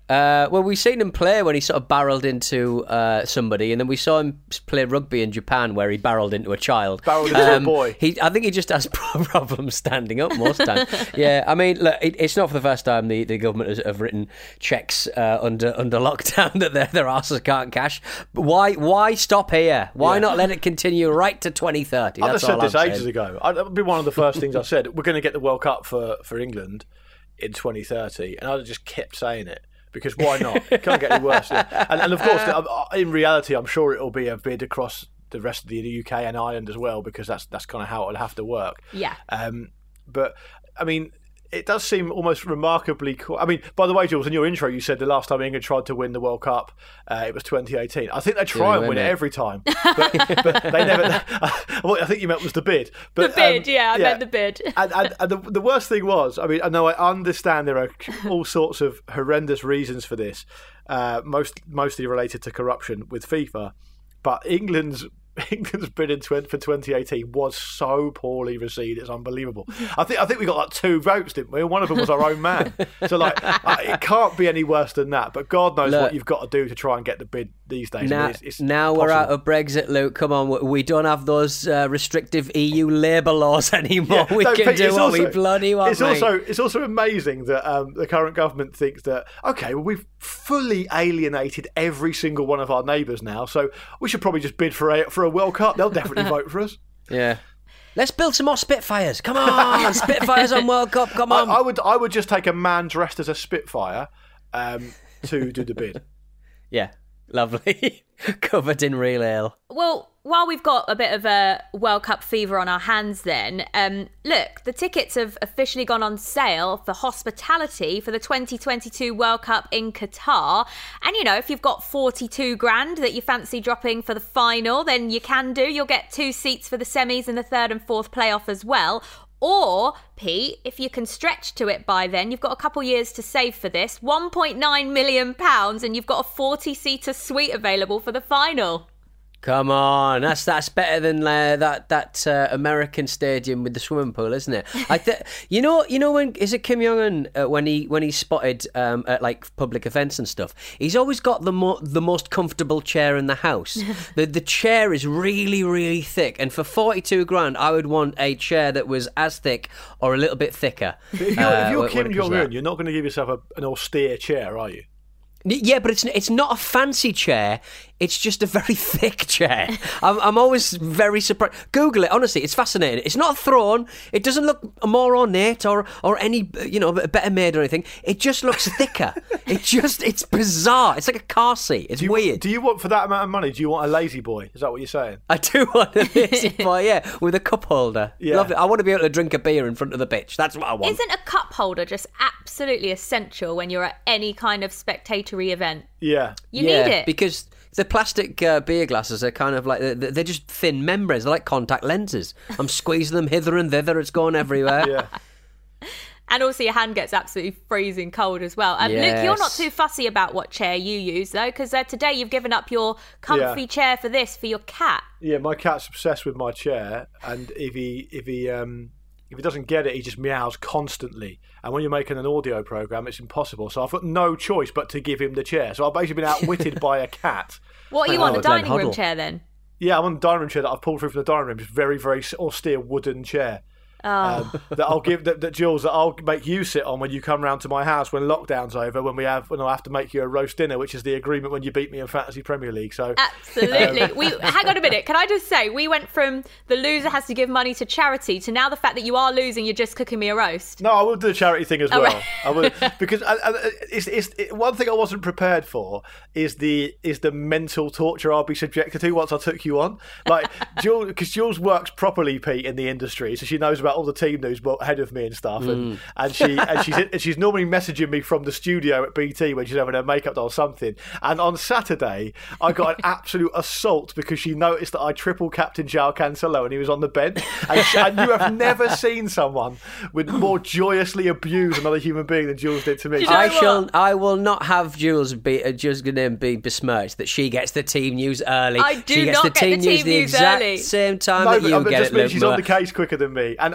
Uh, well, we've seen him play when he sort of barreled into uh, somebody, and then we saw him play rugby in Japan where he barreled into a child. Barreled into Um, a boy. He, I think he just has problems standing up most times. Yeah, I mean, look, it, it's not for the first time the, the government has have written cheques uh, under under lockdown that their their arses can't cash. But why why stop here? Why Yeah. not let it continue right to twenty thirty? I've That's said all this I'm ages saying. ago. I- That would be one of the first things I said. We're going to get the World Cup for, for England in twenty thirty, and I just kept saying it because why not? It can't get any worse. And, and of course, in reality, I'm sure it'll be a bid across the rest of the U K and Ireland as well, because that's that's kind of how it'll have to work. Yeah. Um, but I mean, it does seem almost remarkably cool. I mean, by the way, Jules, in your intro, you said the last time England tried to win the World Cup, uh, it was twenty eighteen. I think they try Yeah, and they win it win it. every time, but, but they never. What I think you meant was the bid. But, the bid, um, yeah, I meant the bid. and, and, and the, the worst thing was, I mean, I know I understand there are all sorts of horrendous reasons for this, uh, most mostly related to corruption with FIFA, but England's England's bid in twenty, for twenty eighteen was so poorly received. It's unbelievable. I think I think we got like two votes, didn't we? And one of them was our own man. So like, uh, it can't be any worse than that. But God knows Look, what you've got to do to try and get the bid these days. I Now, mean, it's, it's now we're possible. out of Brexit, Luke. Come on, we- we don't have those uh, restrictive E U labour laws anymore. Yeah, we no, can Pete, do it's what we also- bloody want, It's mate. also it's also amazing that um, the current government thinks that okay, well we've fully alienated every single one of our neighbours now, so we should probably just bid for a for a World Cup. They'll definitely vote for us. Yeah. Let's build some more Spitfires. Come on, Spitfires on World Cup. Come on. I, I would I would just take a man dressed as a Spitfire um, to do the bid. Yeah, lovely. Covered in real ale. Well, while we've got a bit of a World Cup fever on our hands then, um, look, the tickets have officially gone on sale for hospitality for the twenty twenty-two World Cup in Qatar. And, you know, if you've got forty-two grand that you fancy dropping for the final, then you can do. You'll get two seats for the semis and the third and fourth playoff as well. Or, Pete, if you can stretch to it by then, you've got a couple years to save for this. one point nine million pounds and you've got a forty-seater suite available for the final. Come on, that's that's better than uh, that that uh, American stadium with the swimming pool, isn't it? I th- you know, you know when is it Kim Jong Un uh, when he when he's spotted um, at like public events and stuff? He's always got the mo- the most comfortable chair in the house. the the chair is really really thick, and for forty two grand, I would want a chair that was as thick or a little bit thicker. But if you're, uh, if you're when- when Kim it comes Jong to Un, that. you're not going to give yourself a, an austere chair, are you? Yeah, but it's it's not a fancy chair. It's just a very thick chair. I'm, I'm always very surprised. Google it. Honestly, it's fascinating. It's not a throne. It doesn't look more ornate or or any you know better made or anything. It just looks thicker. it just it's bizarre. It's like a car seat. It's do you, weird. Do you want, for that amount of money, do you want a lazy boy? Is that what you're saying? I do want a lazy boy, yeah, with a cup holder. Yeah. Love it. I want to be able to drink a beer in front of the pitch. That's what I want. Isn't a cup holder just absolutely essential when you're at any kind of spectatory event? Yeah. You yeah, need it. because the plastic uh, beer glasses are kind of like they're, they're just thin membranes. They're like contact lenses. I'm squeezing them hither and thither. It's going everywhere. Yeah. And also your hand gets absolutely freezing cold as well. Um, Luke, you're not Yes. too fussy about what chair you use, though, because uh, today you've given up your comfy Yeah. chair for this, for your cat. Yeah, my cat's obsessed with my chair, and if he if he um if he doesn't get it, he just meows constantly. And when you're making an audio program, it's impossible. So I've got no choice but to give him the chair. So I've basically been outwitted by a cat. What are you Oh, on, a Glenn dining room Hoddle. chair then? Yeah, I'm on the dining room chair that I've pulled through from the dining room. It's a very, very austere wooden chair. Oh. Um, that I'll give that, that Jules that I'll make you sit on when you come round to my house when lockdown's over, when we have when I have to make you a roast dinner, which is the agreement when you beat me in Fantasy Premier League. So Absolutely. um, we hang on a minute. Can I just say we went from the loser has to give money to charity to now the fact that you are losing, you're just cooking me a roast. No, I will do the charity thing as Oh, well. right. I will, because I, I, it's, it's it, one thing I wasn't prepared for is the is the mental torture I'll be subjected to once I took you on. Like Jules, because Jules works properly, Pete, in the industry, so she knows about all the team news well ahead of me and stuff. And, Mm. and she and she's and she's normally messaging me from the studio at B T when she's having her makeup done or something. And on Saturday, I got an absolute assault because she noticed that I triple captained João Cancelo and he was on the bench. And, she, and you have never seen someone with more joyously abuse another human being than Jules did to me. I shall. I will not have Jules be uh, Jules' name be besmirched that she gets the team news early. I do she gets not the get the team team news the news exact early. same time No, that but you I get just it. mean Luke she's on Moore. the case quicker than me, and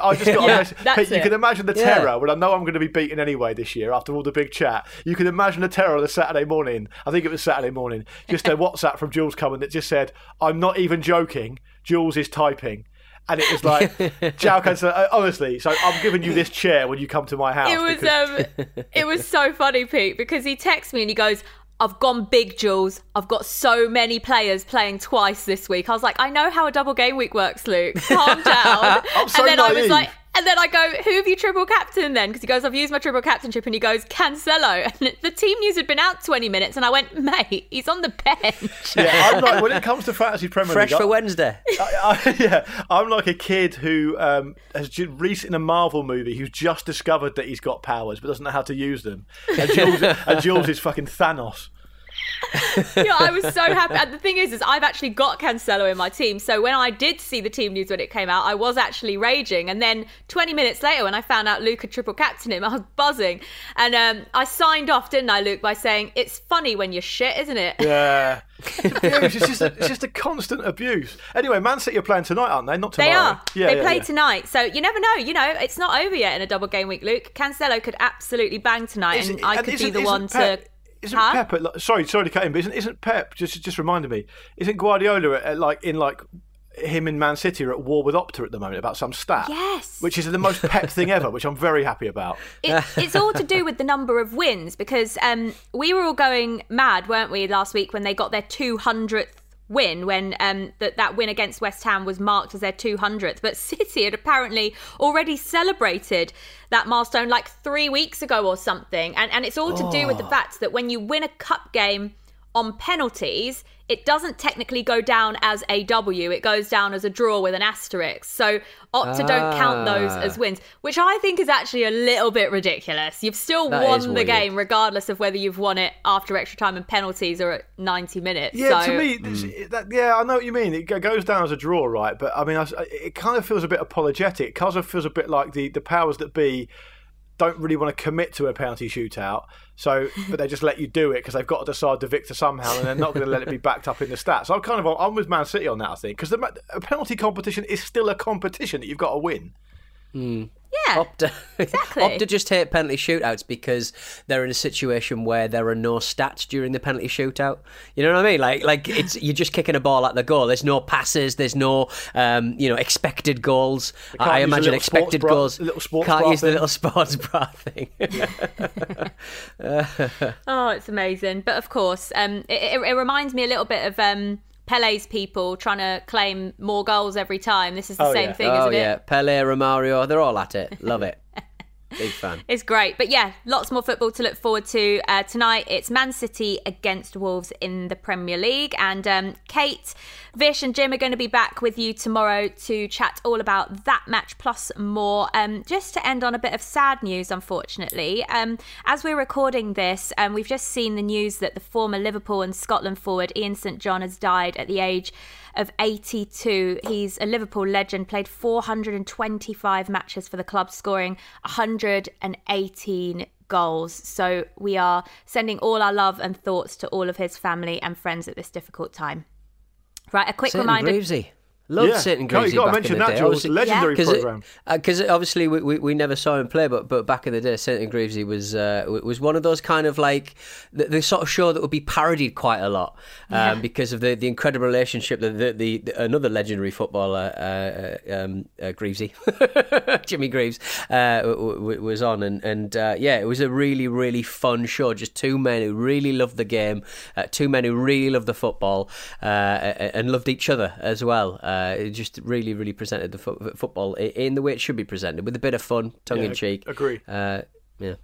I just got Yeah, a message. that's Pete, you it. can imagine the Yeah. terror when I know I'm going to be beaten anyway this year after all the big chat. You can imagine the terror on the Saturday morning. I think it was Saturday morning. Just a WhatsApp from Jules coming that just said, "I'm not even joking. Jules is typing." And it was like, João Cancelo, honestly, so I'm giving you this chair when you come to my house. It was because- um, it was so funny, Pete, because he texts me and he goes, "I've gone big, Jules. I've got so many players playing twice this week." I was like, "I know how a double game week works, Luke. Calm down." I'm so and then I was naive. like, and then I go, "Who have you triple captained then?" Because he goes, "I've used my triple captainship," and he goes, "Cancelo." And the team news had been out twenty minutes, and I went, "Mate, he's on the bench." Yeah, I'm like, when it comes to fantasy Premier Fresh League, for I- Wednesday. I, I, yeah, I'm like a kid who um, has just recently in a Marvel movie who's just discovered that he's got powers but doesn't know how to use them. And Jules, and Jules is fucking Thanos. Yeah, I was so happy. And the thing is, is I've actually got Cancelo in my team. So when I did see the team news when it came out, I was actually raging. And then twenty minutes later, when I found out Luke had triple captained him, I was buzzing. And um, I signed off, didn't I, Luke, by saying, "It's funny when you're shit, isn't it?" Yeah. It's abuse. It's just, a, it's just a constant abuse. Anyway, Man City are playing tonight, aren't they? Not tomorrow. They are. Yeah, they yeah, play yeah. tonight. So you never know. You know, it's not over yet in a double game week, Luke. Cancelo could absolutely bang tonight, Is and it- I and could be isn't- the isn't one Pep- to. Isn't Huh? Pep? At, like- sorry, sorry to cut in, but isn't, isn't Pep just just reminded me? Isn't Guardiola at, like in like him and Man City are at war with Opta at the moment about some stat? Yes. Which is the most Pep thing ever, which I'm very happy about. It, it's all to do with the number of wins because um, we were all going mad, weren't we, last week when they got their two hundredth win, when um, that that win against West Ham was marked as their two hundredth. But City had apparently already celebrated that milestone like three weeks ago or something. And, and it's all to do with the Oh. fact that when you win a cup game on penalties, it doesn't technically go down as a W. It goes down as a draw with an asterisk. So Opta don't count those Ah. as wins, which I think is actually a little bit ridiculous. You've still That is won the weird. game regardless of whether you've won it after extra time and penalties or at ninety minutes. Yeah, so, to me, this- that, yeah, I know what you mean. It go- goes down as a draw, right? But I mean, I, it kind of feels a bit apologetic. It kind of feels a bit like the, the powers that be don't really want to commit to a penalty shootout, so but they just let you do it because they've got to decide the victor somehow, and they're not going to let it be backed up in the stats. So I'm kind of I'm with Man City on that, I think, because the ma- a penalty competition is still a competition that you've got to win. Hmm. Yeah, Opta, exactly. Opta just hate penalty shootouts because they're in a situation where there are no stats during the penalty shootout. You know what I mean? Like, like it's you're just kicking a ball at the goal. There's no passes. There's no, um, you know, expected goals. can't I use a imagine little sports expected bra- goals. little sports can't bra use the thing. little sports bra thing. Oh, it's amazing. But of course, um, it, it, it reminds me a little bit of um, Pele's people trying to claim more goals every time. This is the same thing, oh isn't yeah, it? Pele, Romario, they're all at it. Love it. Big fan. It's great. But yeah, lots more football to look forward to. Uh, tonight, it's Man City against Wolves in the Premier League. And um, Kate, Vish and Jim are going to be back with you tomorrow to chat all about that match plus more. Um, just to end on a bit of sad news, unfortunately. Um, as we're recording this, um, we've just seen the news that the former Liverpool and Scotland forward Ian St John has died at the age of eighty-two. He's a Liverpool legend, played four hundred twenty-five matches for the club, scoring one hundred eighteen goals. So we are sending all our love and thoughts to all of his family and friends at this difficult time. Right, a quick St. reminder. Greavesy. Loved Yeah. St. God, you Greavesy gotta back mention in the that, day. Jules. Obviously- Legendary Cause programme. Because obviously we, we, we never saw him play, but but back in the day, Saint Greavesy was uh, was one of those kind of like the, the sort of show that would be parodied quite a lot um, Yeah. because of the, the incredible relationship that the, the, the another legendary footballer, uh, uh, um, uh, Greavesy, Jimmy Greaves, uh, w- w- was on, and and uh, yeah, it was a really really fun show. Just two men who really loved the game, uh, two men who really loved the football, uh, and loved each other as well. Uh, it just really, really presented the fo- football i- in the way it should be presented, with a bit of fun, tongue Yeah, in cheek. agree. Uh, yeah.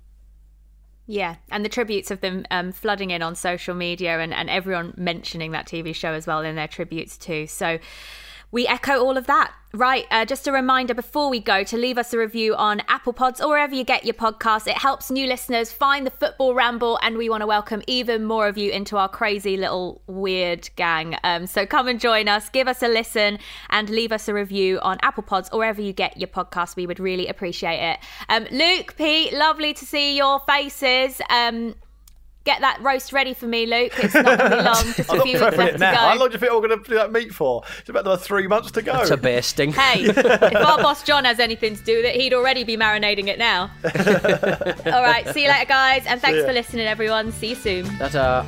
Yeah, and the tributes have been um, flooding in on social media, and, and everyone mentioning that T V show as well in their tributes too. So we echo all of that. Right, uh, just a reminder before we go to leave us a review on Apple Pods or wherever you get your podcasts. It helps new listeners find the Football Ramble, and we want to welcome even more of you into our crazy little weird gang. Um, so come and join us, give us a listen, and leave us a review on Apple Pods or wherever you get your podcasts. We would really appreciate it. Um, Luke, Pete, lovely to see your faces. Um, get that roast ready for me, Luke. It's not going to be long. Just I'm a few not weeks prepping left it to now. go. How long do you think we're going to do that meat for? It's about another three months to go. It's a basting. Hey, if our boss John has anything to do with it, he'd already be marinating it now. All right, see you later, guys, and thanks See ya. for listening, everyone. See you soon. Ta-ta.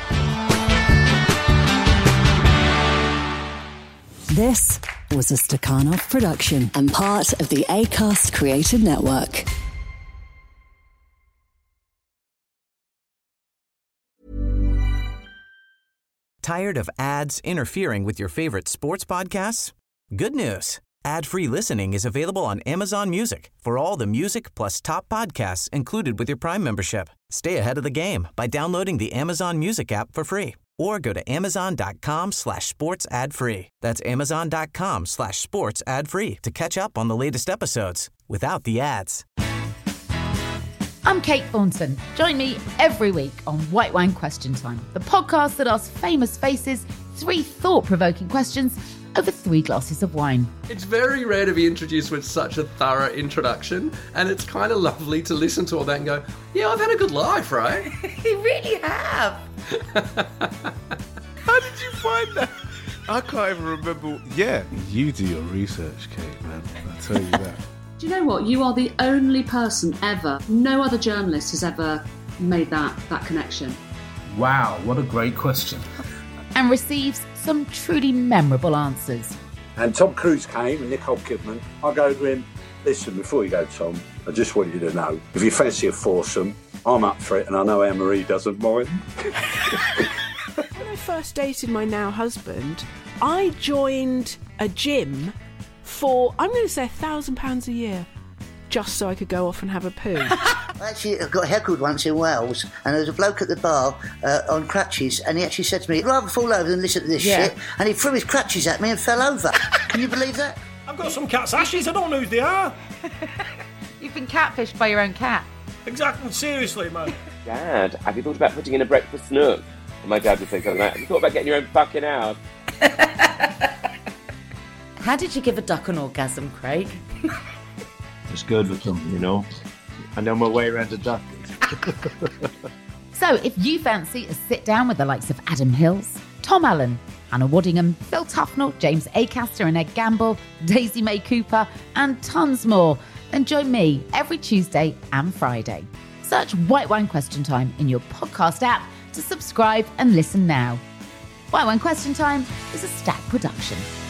This was a Stakhanov production and part of the Acast Creative Network. Tired of ads interfering with your favorite sports podcasts? Good news. Ad-free listening is available on Amazon Music for all the music plus top podcasts included with your Prime membership. Stay ahead of the game by downloading the Amazon Music app for free or go to amazon.com slash sports ad free. That's amazon.com slash sports ad free to catch up on the latest episodes without the ads. I'm Kate Thornton. Join me every week on White Wine Question Time, the podcast that asks famous faces three thought-provoking questions over three glasses of wine. It's very rare to be introduced with such a thorough introduction, and it's kind of lovely to listen to all that and go, yeah, I've had a good life, right? You really have. How did you find that? I can't even remember. Yeah, you do your research, Kate, man. I'll tell you that. Do you know what? You are the only person ever, no other journalist has ever made that, that connection. Wow, what a great question. And receives some truly memorable answers. And Tom Cruise came and Nicole Kidman. I go to him, listen, before you go, Tom, I just want you to know, if you fancy a foursome, I'm up for it, and I know Anne-Marie doesn't mind. When I first dated my now husband, I joined a gym for, I'm going to say, a thousand pounds a year, just so I could go off and have a poo. I actually got heckled once in Wales, and there was a bloke at the bar uh, on crutches, and he actually said to me, "I'd rather fall over than listen to this Yeah. shit," and he threw his crutches at me and fell over. Can you believe that? I've got some cat's ashes, I don't know who they are. You've been catfished by your own cat. Exactly, seriously, man. Dad, have you thought about putting in a breakfast nook? And my dad would say something like, have you thought about getting your own fucking house? How did you give a duck an orgasm, Craig? It's good with them, you know. I know my way around a duck. So if you fancy a sit down with the likes of Adam Hills, Tom Allen, Hannah Waddingham, Phil Tufnell, James Acaster and Ed Gamble, Daisy May Cooper, and tons more, then join me every Tuesday and Friday. Search White Wine Question Time in your podcast app to subscribe and listen now. White Wine Question Time is a Stack production.